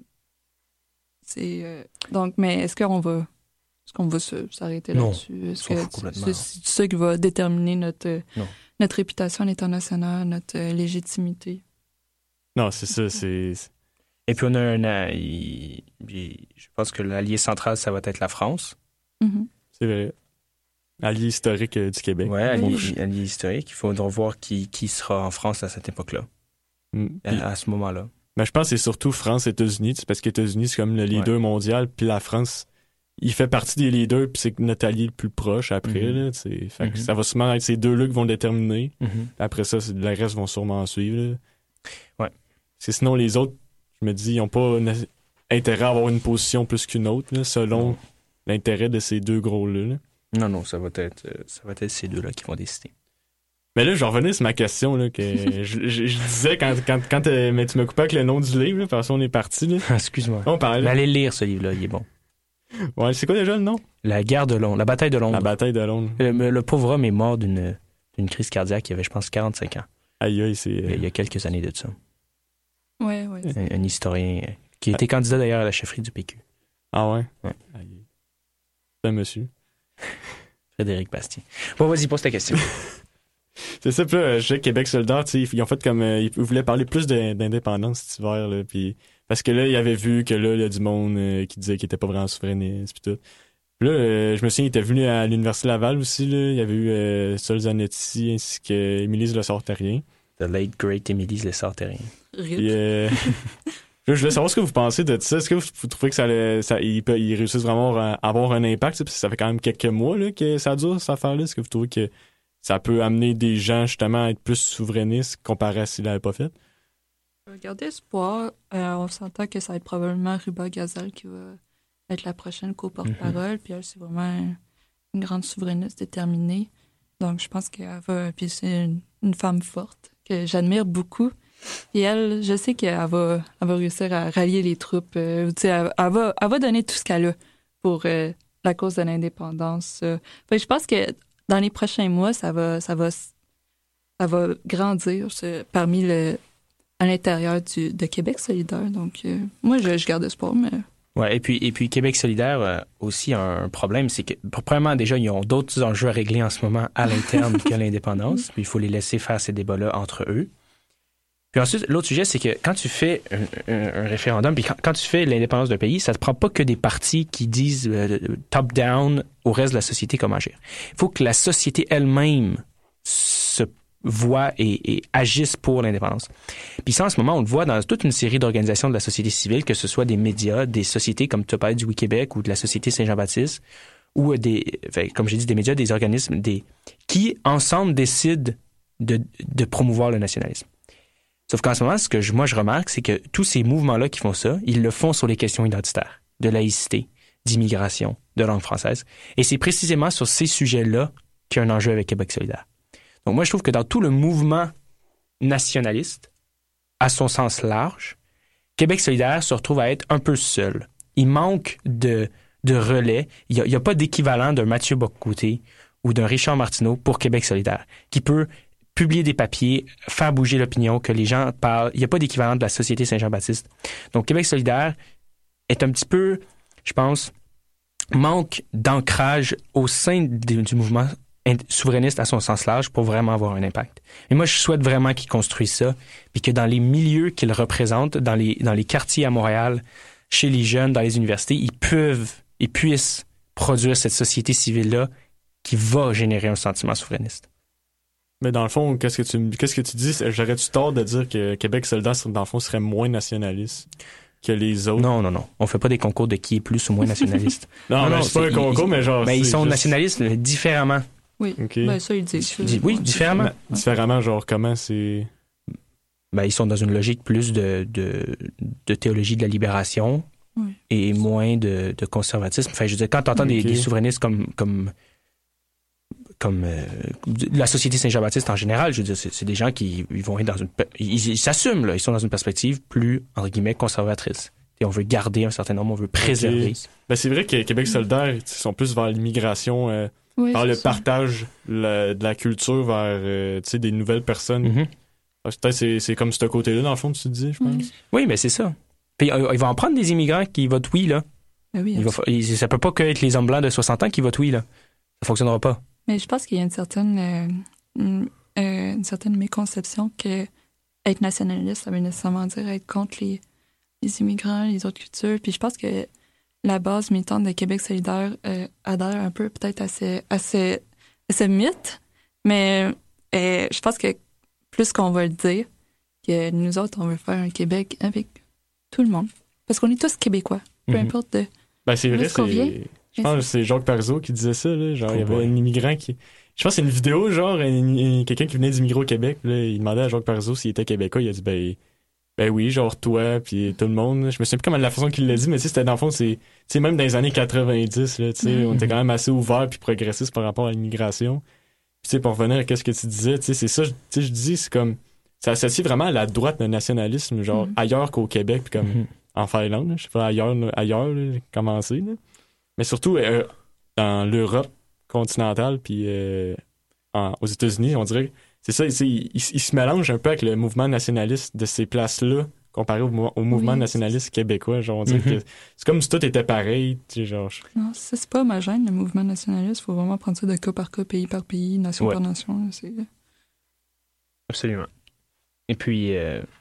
donc, mais est-ce qu'on va s'arrêter là-dessus? Est-ce que c'est ça qui va déterminer notre réputation à l'international, notre légitimité? Non, c'est ça, c'est... Et puis on a je pense que l'allié central, ça va être la France. Mm-hmm. C'est vrai. Allié historique du Québec. Oui, allié historique. Il faudra voir qui sera en France à cette époque-là. À ce moment-là. Ben, je pense que c'est surtout France-États-Unis, parce que les États-Unis, c'est comme le leader mondial, puis la France, il fait partie des leaders, puis c'est notre allié le plus proche après. Là, fait que ça va sûrement être ces deux-là qui vont le déterminer. Après ça, le reste vont sûrement en suivre. Là. Ouais. Parce que sinon, les autres, je me dis, ils n'ont pas intérêt à avoir une position plus qu'une autre, là, selon l'intérêt de ces deux gros-là. Là. Non, ça va être ces deux-là qui vont décider. Mais là, je revenais sur ma question, là, que je disais quand mais tu m'as coupé avec le nom du livre, là, parce qu'on est parti, là. Excuse-moi. On parlait. Mais allez lire ce livre-là, il est bon. Ouais, c'est quoi déjà le nom? La guerre de Londres, la bataille de Londres. La bataille de Londres. Le pauvre homme est mort d'une crise cardiaque, il avait, je pense, 45 ans. Aïe, c'est... Il y a quelques années de ça. Ouais. Un historien qui était candidat d'ailleurs à la chefferie du PQ. Ah ouais? Aïe. C'est un monsieur. Frédéric Bastien. Bon, vas-y, pose ta question. C'est ça, puis là, je sais Québec solidaire, tu sais, ils ont fait comme... ils voulaient parler plus d'indépendance cet hiver, là, puis... Parce que là, ils avaient vu que là, il y a du monde qui disait qu'il était pas vraiment souverainiste, puis tout. Puis là, je me souviens, il était venu à l'Université Laval aussi, là. Il y avait eu Sol Zanetti ainsi qu'Émilie Le-Sartérien. The late great Émilie Le-Sartérien. Puis, je voulais savoir ce que vous pensez de ça. Est-ce que vous trouvez que ils réussissent vraiment à avoir un impact? Parce que ça fait quand même quelques mois là, que ça dure, cette affaire-là. Est-ce que vous trouvez que ça peut amener des gens justement à être plus souverainistes comparé à s'ils l'avaient pas fait? Regardez espoir, on s'entend que ça va être probablement Ruba Gazal qui va être la prochaine co-porte-parole. Puis elle, c'est vraiment une grande souverainiste déterminée. Donc je pense qu'elle va... Puis c'est une femme forte que j'admire beaucoup. Et elle, je sais qu'elle va réussir à rallier les troupes. Elle va donner tout ce qu'elle a pour la cause de l'indépendance. Je pense que dans les prochains mois, ça va grandir parmi à l'intérieur de Québec solidaire. Donc, moi, je garde espoir. Mais... Ouais, et puis Québec solidaire aussi a un problème, c'est que, premièrement, déjà, ils ont d'autres enjeux à régler en ce moment à l'interne que l'indépendance. Puis il faut les laisser faire ces débats-là entre eux. Puis ensuite, l'autre sujet, c'est que quand tu fais un référendum, puis quand tu fais l'indépendance d'un pays, ça ne te prend pas que des partis qui disent top-down au reste de la société comment agir. Il faut que la société elle-même se voit et agisse pour l'indépendance. Puis ça, en ce moment, on le voit dans toute une série d'organisations de la société civile, que ce soit des médias, des sociétés comme tu as parlé du Oui-Québec ou de la Société Saint-Jean-Baptiste, ou comme j'ai dit, des médias, des organismes, qui, ensemble, décident de promouvoir le nationalisme. Sauf qu'en ce moment, ce que moi je remarque, c'est que tous ces mouvements-là qui font ça, ils le font sur les questions identitaires, de laïcité, d'immigration, de langue française. Et c'est précisément sur ces sujets-là qu'il y a un enjeu avec Québec solidaire. Donc moi, je trouve que dans tout le mouvement nationaliste, à son sens large, Québec solidaire se retrouve à être un peu seul. Il manque de relais. Il n'y a pas d'équivalent d'un Mathieu Bock-Côté ou d'un Richard Martineau pour Québec solidaire, qui peut publier des papiers, faire bouger l'opinion, que les gens parlent. Il n'y a pas d'équivalent de la Société Saint-Jean-Baptiste. Donc, Québec solidaire est un petit peu, je pense, manque d'ancrage au sein du mouvement souverainiste à son sens large pour vraiment avoir un impact. Et moi, je souhaite vraiment qu'il construise ça, puis que dans les milieux qu'il représente, dans les quartiers à Montréal, chez les jeunes, dans les universités, ils puissent produire cette société civile-là qui va générer un sentiment souverainiste. Mais dans le fond, qu'est-ce que tu dis? J'aurais-tu tort de dire que Québec solidaire, dans le fond, serait moins nationaliste que les autres? Non. On fait pas des concours de qui est plus ou moins nationaliste. non, c'est pas un concours, mais genre... Mais ils sont juste... nationalistes différemment. Oui, okay. Ben ça, ils disent. Oui, différemment. Différemment, genre, comment c'est... Ben, ils sont dans une logique plus de théologie de la libération et moins de conservatisme. Enfin, je veux dire, quand tu entends des souverainistes comme la Société Saint-Jean-Baptiste en général, je veux dire, c'est des gens qui ils vont être dans ils s'assument, là, ils sont dans une perspective plus, entre guillemets, conservatrice. Et on veut garder un certain nombre, on veut préserver. Ben, c'est vrai que Québec solidaire, ils sont plus vers l'immigration, vers le partage de la culture, vers des nouvelles personnes. Peut-être c'est comme ce côté-là, dans le fond, tu te dis, je pense. Oui, mais c'est ça. Puis il va en prendre des immigrants qui votent oui, là. Ben oui, ça peut pas que être les hommes blancs de 60 ans qui votent oui, là. Ça fonctionnera pas. Mais je pense qu'il y a une certaine méconception que être nationaliste, ça veut nécessairement dire être contre les immigrants, les autres cultures. Puis je pense que la base militante de Québec solidaire adhère un peu peut-être à ce mythe. Mais je pense que plus qu'on va le dire, que nous autres, on veut faire un Québec avec tout le monde. Parce qu'on est tous Québécois. Peu importe de... Ben c'est vrai, je pense que c'est Jacques Parizeau qui disait ça, là. Genre, il y avait un immigrant qui... Je pense que c'est une vidéo, genre, quelqu'un qui venait d'immigrer au Québec, là, il demandait à Jacques Parizeau s'il était québécois, il a dit, ben oui, genre toi, puis tout le monde. Je me souviens plus comment la façon qu'il l'a dit, mais tu sais, c'était dans le fond, c'est même dans les années 90, là, tu sais, on était quand même assez ouvert puis progressiste par rapport à l'immigration. Puis tu sais, pour revenir à ce que tu disais, tu sais, c'est ça, tu sais, je dis, c'est comme, ça associe vraiment à la droite, le nationalisme, genre, ailleurs qu'au Québec, puis comme en Finlande, je sais pas, ailleurs, là, commencer, là. Mais surtout, dans l'Europe continentale, puis aux États-Unis, on dirait, c'est ça, il se mélange un peu avec le mouvement nationaliste de ces places-là, comparé au mouvement nationaliste québécois. Genre, on dirait que c'est comme si tout était pareil. Tu sais, genre... Non, ça, c'est pas homogène, le mouvement nationaliste. Il faut vraiment prendre ça de cas par cas, pays par pays, nation par nation. C'est... Absolument. Et puis,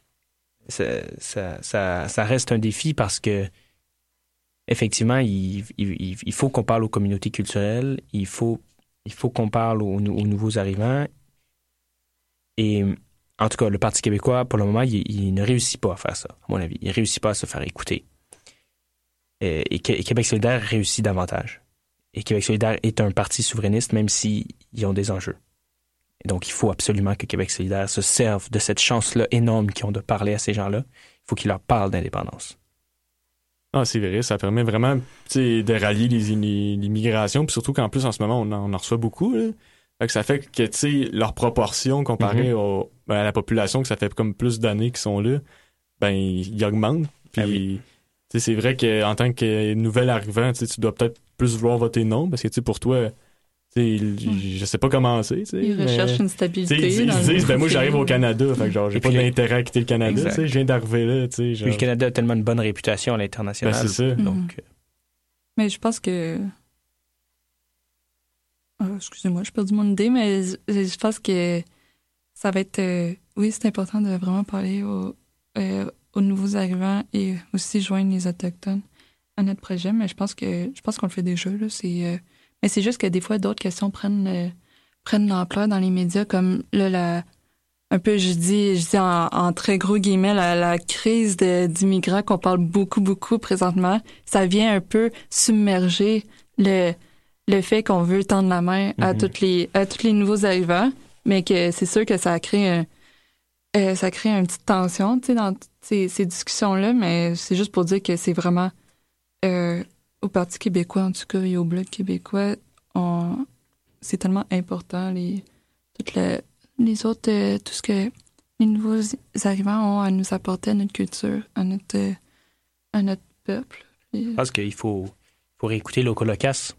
ça reste un défi parce que effectivement, il faut qu'on parle aux communautés culturelles, il faut qu'on parle aux nouveaux arrivants. Et en tout cas, le Parti québécois, pour le moment, il ne réussit pas à faire ça, à mon avis. Il ne réussit pas à se faire écouter. Et Québec solidaire réussit davantage. Et Québec solidaire est un parti souverainiste, même s'ils ont des enjeux. Et donc, il faut absolument que Québec solidaire se serve de cette chance-là énorme qu'ils ont de parler à ces gens-là. Il faut qu'ils leur parlent d'indépendance. Ah, c'est vrai, ça permet vraiment de rallier l'immigration, puis surtout qu'en plus, en ce moment, on en reçoit beaucoup, là. Fait que ça fait que, leur proportion comparée à la population, que ça fait comme plus d'années qu'ils sont là, ben, ils augmentent. Puis, c'est vrai qu'en tant que nouvel arrivant, tu dois peut-être plus vouloir voter non, parce que, pour toi, je sais pas comment c'est. Ils recherchent une stabilité. Ils disent, moi, j'arrive au Canada, fait que genre, j'ai pas d'intérêt à quitter le Canada, je viens d'arriver là, Puis le Canada a tellement une bonne réputation à l'international. Ben, c'est ça. Donc... Mais je pense que... excusez-moi, j'ai perdu mon idée, mais je pense que ça va être... oui, c'est important de vraiment parler aux nouveaux arrivants et aussi joindre les Autochtones à notre projet, mais je pense qu'on le fait déjà, là, mais c'est juste que des fois, d'autres questions prennent l'ampleur dans les médias, comme là, un peu, je dis en très gros guillemets, la crise d'immigrants qu'on parle beaucoup, beaucoup présentement, ça vient un peu submerger le fait qu'on veut tendre la main à tous les nouveaux arrivants, mais que c'est sûr que ça crée une petite tension, tu sais, dans ces discussions-là, mais c'est juste pour dire que c'est vraiment... au Parti québécois, en tout cas, et au Bloc québécois, c'est tellement important, les autres, tout ce que les nouveaux arrivants ont à nous apporter à notre culture, à notre peuple. Je pense qu'il faut réécouter Locolocas.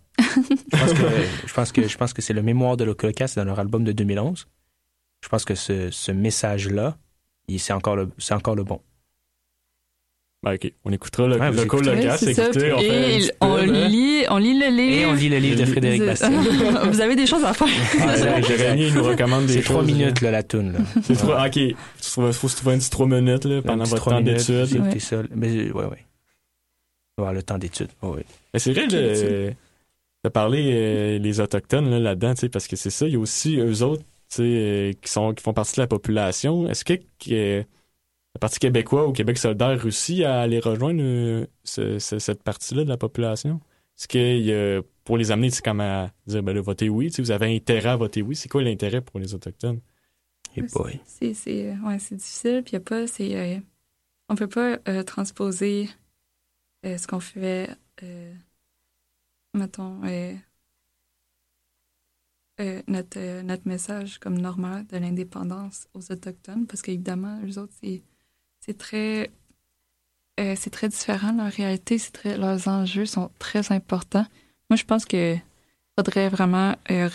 Je pense que c'est le mémoire de Locolocas dans leur album de 2011. Je pense que ce message-là, c'est encore le bon. Ben, OK, on écoutera le Oui, Locolocas. c'est ça. Écoutez, On lit le livre. Et on lit le livre de Frédéric Bastien. Vous avez des choses à faire. Jérémy nous recommande des C'est choses. 3 minutes, là, la toune. Là. C'est 3, OK. Il faut se trouver un petit 3 minutes là, pendant votre temps d'études. Ouais. Ça. Mais, ouais. Avoir le temps d'études. Ouais. Mais c'est vrai de parler les Autochtones là-dedans, tu sais, parce que c'est ça. Il y a aussi eux autres tu sais, qui font partie de la population. Est-ce que le Parti québécois ou Québec solidaire réussit à aller rejoindre cette partie-là de la population? Est-ce que pour les amener, c'est comme à dire, ben là, votez oui, tu sais, vous avez intérêt à voter oui. C'est quoi l'intérêt pour les Autochtones? Hey boy. C'est difficile, puis on peut pas transposer ce qu'on fait, mettons, notre message comme normal de l'indépendance aux Autochtones, parce qu'évidemment, eux autres, c'est très différent. Leur réalité, leurs enjeux sont très importants. Moi, je pense que faudrait vraiment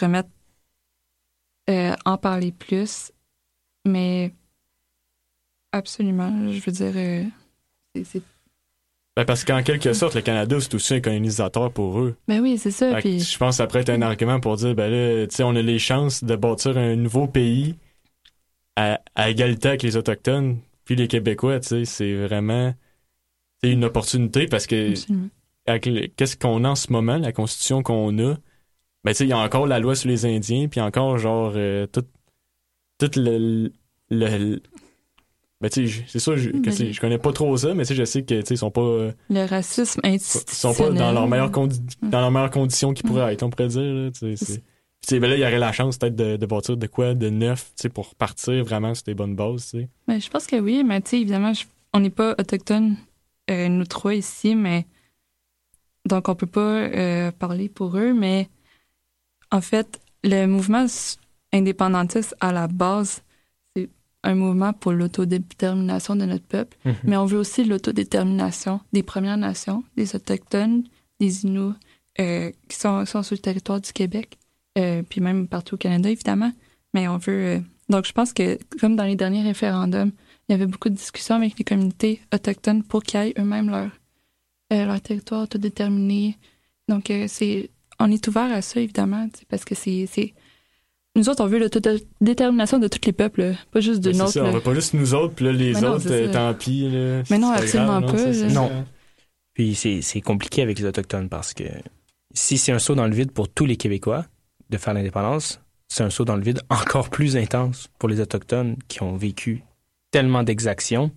en parler plus, mais absolument, je veux dire, c'est Ben parce qu'en quelque sorte, le Canada, c'est aussi un colonisateur pour eux. Ben oui, c'est ça. Puis Je pense que ça pourrait être un argument pour dire, ben là, tu sais, on a les chances de bâtir un nouveau pays à égalité avec les Autochtones, puis les Québécois, tu sais, c'est vraiment une opportunité parce que avec qu'est-ce qu'on a en ce moment, la Constitution qu'on a, ben tu sais, il y a encore la loi sur les Indiens, puis encore genre tout le ben tu sais, c'est ça, je connais pas trop ça, mais tu sais, je sais que tu sais, ils sont pas le racisme institutionnel. Ils sont pas dans leurs meilleures conditions qu'ils pourraient être, on pourrait dire. Là, ben là, il y aurait la chance peut-être de bâtir de quoi de neuf pour partir vraiment sur des bonnes bases. T'sais. Ben, je pense que oui, mais tu sais, évidemment, on n'est pas autochtones, nous trois ici, mais donc on peut pas parler pour eux, mais en fait, le mouvement indépendantiste à la base, c'est un mouvement pour l'autodétermination de notre peuple, mais on veut aussi l'autodétermination des Premières Nations, des Autochtones, des Inuits qui sont sur le territoire du Québec, puis même partout au Canada, évidemment. Mais on veut... donc, je pense que, comme dans les derniers référendums, il y avait beaucoup de discussions avec les communautés autochtones pour qu'ils aient eux-mêmes leur territoire autodéterminé. Donc, on est ouvert à ça, évidemment, parce que c'est... Nous autres, on veut l'autodétermination de tous les peuples, là, pas juste de nôtres. C'est ça, on veut pas juste nous autres, puis là, les autres, tant pis. Là, mais non, absolument grave, pas. Non. Puis c'est compliqué avec les Autochtones parce que si c'est un saut dans le vide pour tous les Québécois de faire l'indépendance, c'est un saut dans le vide encore plus intense pour les Autochtones qui ont vécu tellement d'exactions.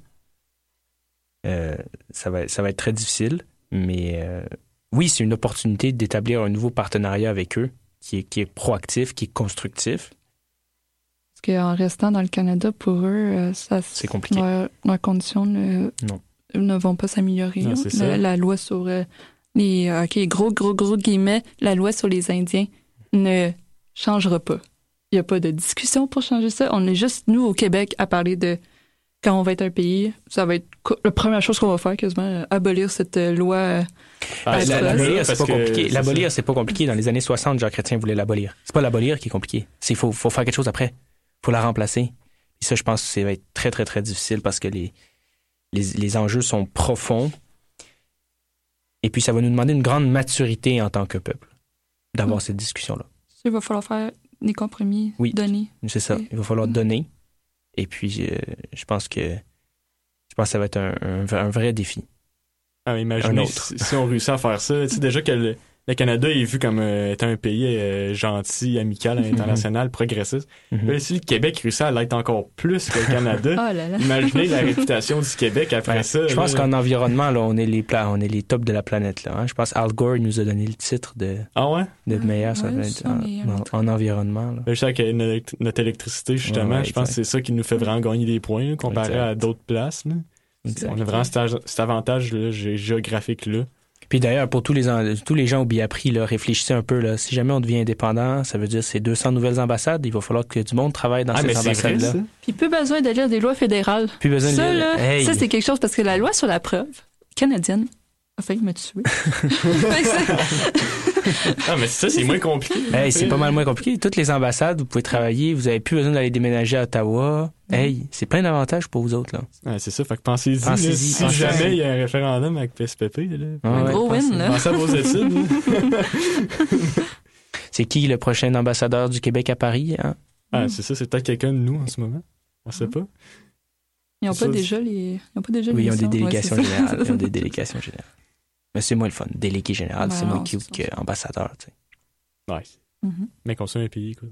Ça va être très difficile, mais oui, c'est une opportunité d'établir un nouveau partenariat avec eux qui est proactif, qui est constructif. Parce qu'en restant dans le Canada, pour eux, c'est compliqué. Leurs conditions ne vont pas s'améliorer. Non, c'est ça. La loi sur les gros guillemets, la loi sur les Indiens ne changera pas. Il n'y a pas de discussion pour changer ça. On est juste, nous, au Québec, à parler de quand on va être un pays, ça va être la première chose qu'on va faire, quasiment, abolir cette loi. L'abolir, c'est pas compliqué. L'abolir, c'est pas compliqué. Dans les années 60, Jean Chrétien voulait l'abolir. C'est pas l'abolir qui est compliqué. Il faut faire quelque chose après. Il faut la remplacer. Et ça, je pense que ça va être très, très, très difficile parce que les enjeux sont profonds. Et puis, ça va nous demander une grande maturité en tant que peuple d'avoir cette discussion-là. Il va falloir faire des compromis, donner. C'est ça. Il va falloir donner. Et puis, je pense que ça va être un vrai défi. Ah, imaginez si on réussit à faire ça. Tu sais, déjà que le Canada est vu comme étant un pays gentil, amical, international, progressiste. Là, si le Québec réussit à l'être encore plus que le Canada, imaginez la réputation du Québec après ça. Je pense qu'en environnement, là, on est les tops de la planète. Là, hein. Je pense Al Gore nous a donné le titre de meilleur en environnement. Là. Je sais que notre électricité, justement, je pense que c'est ça qui nous fait vraiment gagner des points là, comparé à d'autres places. Là. On a vraiment cet avantage là, géographique-là. Puis d'ailleurs, pour tous les gens au Biapri, là, réfléchissez un peu. Là, si jamais on devient indépendant, ça veut dire c'est 200 nouvelles ambassades. Il va falloir que du monde travaille dans ces ambassades-là. Puis plus besoin de lire des lois fédérales. Plus besoin ça, de lire. Là, hey. Ça, c'est quelque chose parce que la loi sur la preuve canadienne a failli me tuer. Ah, mais ça, c'est moins compliqué. Hey, c'est pas mal moins compliqué. Toutes les ambassades, vous pouvez travailler, vous avez plus besoin d'aller déménager à Ottawa. Hey, c'est plein d'avantages pour vous autres, là. Ouais, c'est ça, fait que pensez-y. Si jamais il y a un référendum avec PSPP, là, un gros win, là. Pensez à vos études. C'est qui le prochain ambassadeur du Québec à Paris, hein? Ah, c'est ça, c'est peut-être quelqu'un de nous en ce moment. On sait pas. Ils n'ont pas déjà les. Oui, ils ont des délégations générales. Ils ont des délégations générales. Mais c'est moins le fun. Délégué général, c'est moins cute qu'ambassadeur, tu sais. Ouais. Mais qu'on soit un pays, quoi.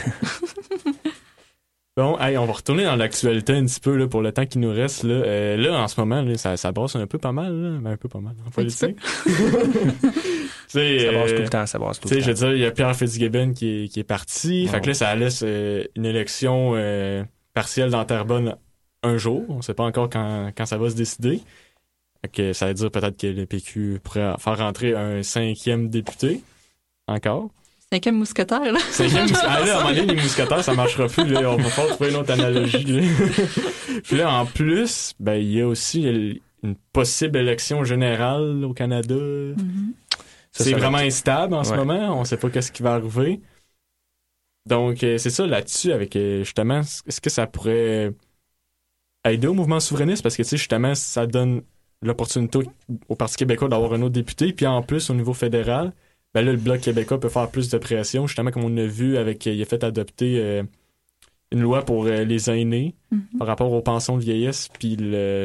Bon, hey, on va retourner dans l'actualité un petit peu là, pour le temps qui nous reste. Là, en ce moment, là, ça brasse un peu pas mal. Là, mais un peu pas mal, en politique. Ça brasse tout le temps, ça brasse tout le temps. Je veux dire, il y a Pierre Fitzgibbon qui est parti. Fait que là, ça laisse une élection partielle dans Terrebonne un jour. On sait pas encore quand ça va se décider. Fait que ça veut dire peut-être que le PQ pourrait faire rentrer un 5e député. Encore. 5e mousquetaire, là. 5e mousquetaire. Ah, là, à un moment donné, les mousquetaires, ça marchera plus. Là. On va falloir trouver une autre analogie. Là. Puis là, en plus, ben, il y a aussi une possible élection générale au Canada. C'est vraiment instable en ce moment. On sait pas qu'est-ce qui va arriver. Donc, c'est ça là-dessus, avec justement, est-ce que ça pourrait aider au mouvement souverainiste? Parce que, tu sais, justement, ça donne l'opportunité au Parti québécois d'avoir un autre député. Puis en plus, au niveau fédéral, ben là, le Bloc québécois peut faire plus de pression. Justement, comme on a vu, il a fait adopter une loi pour les aînés par rapport aux pensions de vieillesse puis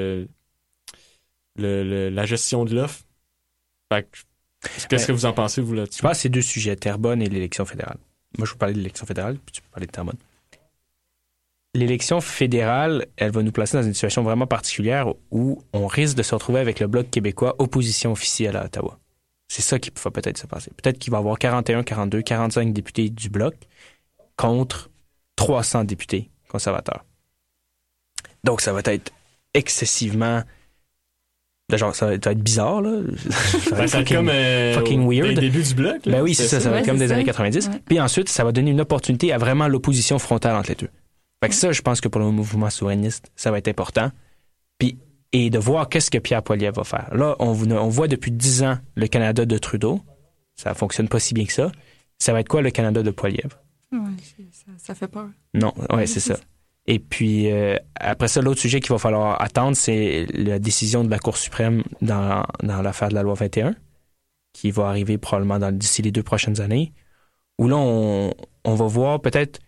la gestion de l'offre. Fait que, qu'est-ce que vous en pensez, vous, là-dessus? Je pense que c'est deux sujets, Terrebonne et l'élection fédérale. Moi, je vais parler de l'élection fédérale, puis tu peux parler de Terrebonne. L'élection fédérale, elle va nous placer dans une situation vraiment particulière où on risque de se retrouver avec le Bloc québécois opposition officielle à Ottawa. C'est ça qui va peut-être se passer. Peut-être qu'il va y avoir 41, 42, 45 députés du Bloc contre 300 députés conservateurs. Donc, ça va être excessivement... Genre, ça va être bizarre, là. Ça va être comme fucking weird. Au début du Bloc. Là, ben oui, c'est ça. Ça va être comme des années 90. Ouais. Puis ensuite, ça va donner une opportunité à vraiment l'opposition frontale entre les deux. Fait que ça, je pense que pour le mouvement souverainiste, ça va être important. Puis, et de voir qu'est-ce que Pierre Poilievre va faire. Là, on voit depuis 10 ans le Canada de Trudeau. Ça fonctionne pas si bien que ça. Ça va être quoi le Canada de Poilievre? Oui, ça fait peur. Non, ouais, c'est ça. Et puis, après ça, l'autre sujet qu'il va falloir attendre, c'est la décision de la Cour suprême dans l'affaire de la loi 21, qui va arriver probablement d'ici les 2 prochaines années, où là, on va voir peut-être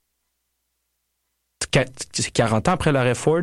40 ans après l'arrêt Ford,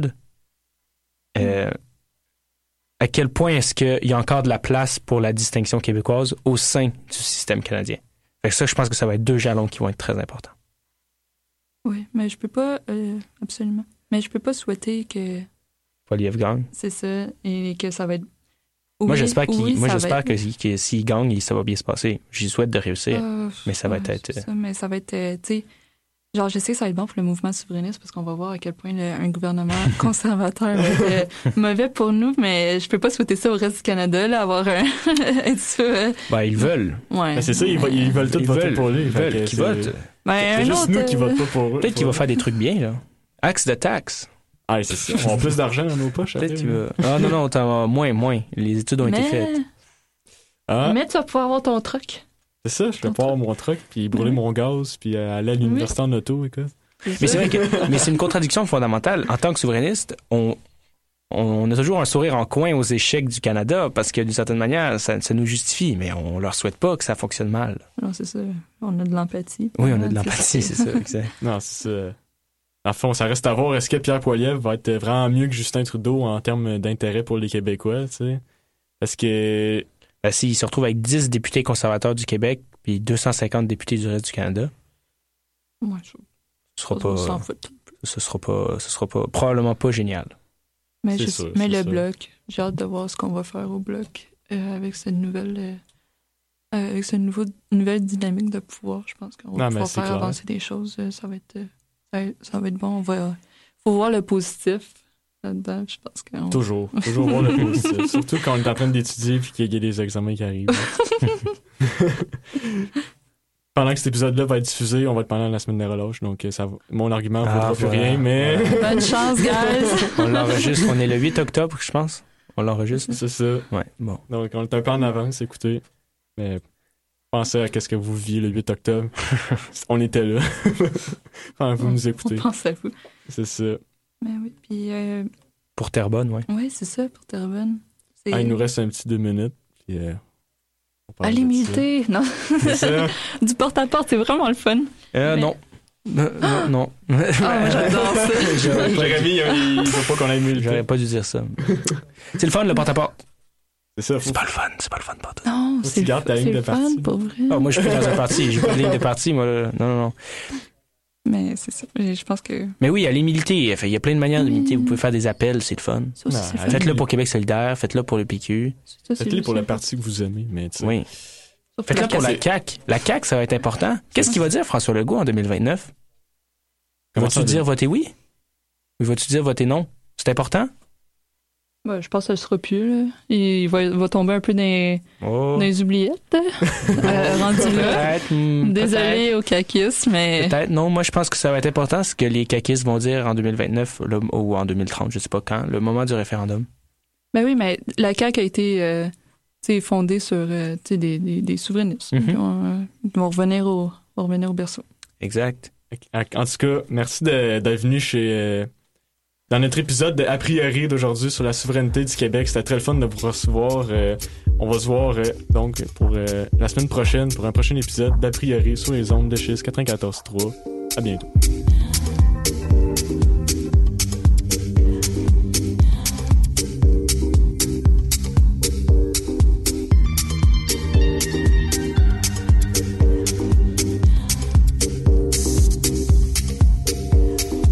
à quel point est-ce qu'il y a encore de la place pour la distinction québécoise au sein du système canadien. Fait que ça, je pense que ça va être 2 jalons qui vont être très importants. Oui, mais je peux pas... absolument. Mais je peux pas souhaiter que... Poilievre gagne. C'est ça, et que ça va être... Moi, j'espère que s'il gagne, ça va bien se passer. J'y souhaite de réussir, mais ça va être... Ça, mais ça va être... tu sais, genre, je sais que ça va être bon pour le mouvement souverainiste parce qu'on va voir à quel point un gouvernement conservateur va être mauvais pour nous, mais je peux pas souhaiter ça au reste du Canada, là, avoir un... Ben, ils veulent. Ouais. Ben, c'est ça, ils veulent tous voter pour lui. Ils veulent qu'ils votent. Ben, c'est juste nous qui votent pas pour eux. Peut-être qu'il va faire des trucs bien, là. Axe de taxe. Ah, c'est ça. On a plus d'argent dans nos poches. Peut-être qu'il va... Ah non, t'en moins. Les études ont été faites. Mais tu vas pouvoir avoir ton truck. C'est ça, je vais pouvoir avoir mon truck, puis brûler mon gaz, puis aller à l'université en auto, écoute. Mais c'est vrai que c'est une contradiction fondamentale. En tant que souverainiste, on a toujours un sourire en coin aux échecs du Canada, parce que d'une certaine manière, ça nous justifie, mais on leur souhaite pas que ça fonctionne mal. Non, c'est ça. On a de l'empathie. Oui, on a de l'empathie, c'est ça, exact. Non, c'est ça. En fond, ça reste à voir, est-ce que Pierre Poilievre va être vraiment mieux que Justin Trudeau en termes d'intérêt pour les Québécois, tu sais? Parce que... Ben, s'il se retrouve avec 10 députés conservateurs du Québec puis 250 députés du reste du Canada, ce sera pas probablement pas génial. Mais le Bloc, j'ai hâte de voir ce qu'on va faire au Bloc avec cette nouvelle dynamique de pouvoir. Je pense qu'on va pouvoir faire avancer des choses. Ça va être bon. Faut voir le positif là-dedans. Je pense que Toujours voir le positif. Surtout quand on est en train d'étudier puis qu'il y a des examens qui arrivent. Pendant que cet épisode-là va être diffusé, on va être pendant la semaine des relâches, donc mon argument ne vaudra plus rien, mais... Bonne chance, guys! On l'enregistre, on est le 8 octobre, je pense. On l'enregistre. C'est ça. Ouais, bon. Donc, on est un peu en avance, écoutez. Mais pensez à qu'est-ce que vous viviez le 8 octobre. On était là. Quand vous nous écoutez. On pense à vous. C'est ça. Mais oui, puis... Pour Terrebonne, oui. Oui, c'est ça, pour Terrebonne. Il nous reste un petit 2 minutes, puis... À limiter, non. C'est ça. Du porte-à-porte, c'est vraiment le fun. Non. Non. Ah, moi, j'adore ça. Jérémy, il veut pas qu'on aille mieux. J'aurais pas dû dire ça. C'est le fun, le porte-à-porte. C'est ça. C'est pas le fun, pas tout. Non, c'est le fun, pour vrai. Ah, moi, je suis dans un parti. J'ai pas de ligne de parti, moi. Là. Non. Mais c'est ça. Je pense que... Mais oui, allez militer. Il y a plein de manières de militer. Vous pouvez faire des appels, c'est le fun. Ça aussi, c'est fun. Faites-le pour Québec solidaire, faites-le pour le PQ. Faites-le pour la partie que vous aimez, mais tu sais. Oui. Faites-le pour la CAQ. La CAQ, ça va être important. Qu'est-ce qu'il va dire, François Legault, en 2029? Vas-tu dire voter oui? Ou vas-tu dire voter non? C'est important? Ben, je pense que ça ne sera plus. Là. Il va tomber un peu dans les oubliettes. Rendu là. Désolé aux caquistes, mais... Peut-être. Non, moi, je pense que ça va être important, ce que les caquistes vont dire en 2029 ou en 2030, je ne sais pas quand, le moment du référendum. Ben oui, mais la CAQ a été fondée sur des souverainistes. Mm-hmm. Ils vont revenir au berceau. Exact. En tout cas, merci d'être venu dans notre épisode de A priori d'aujourd'hui sur la souveraineté du Québec. C'était très le fun de vous recevoir. On va se voir donc pour la semaine prochaine pour un prochain épisode d'A priori sur les ondes de Chiz 94.3. À bientôt.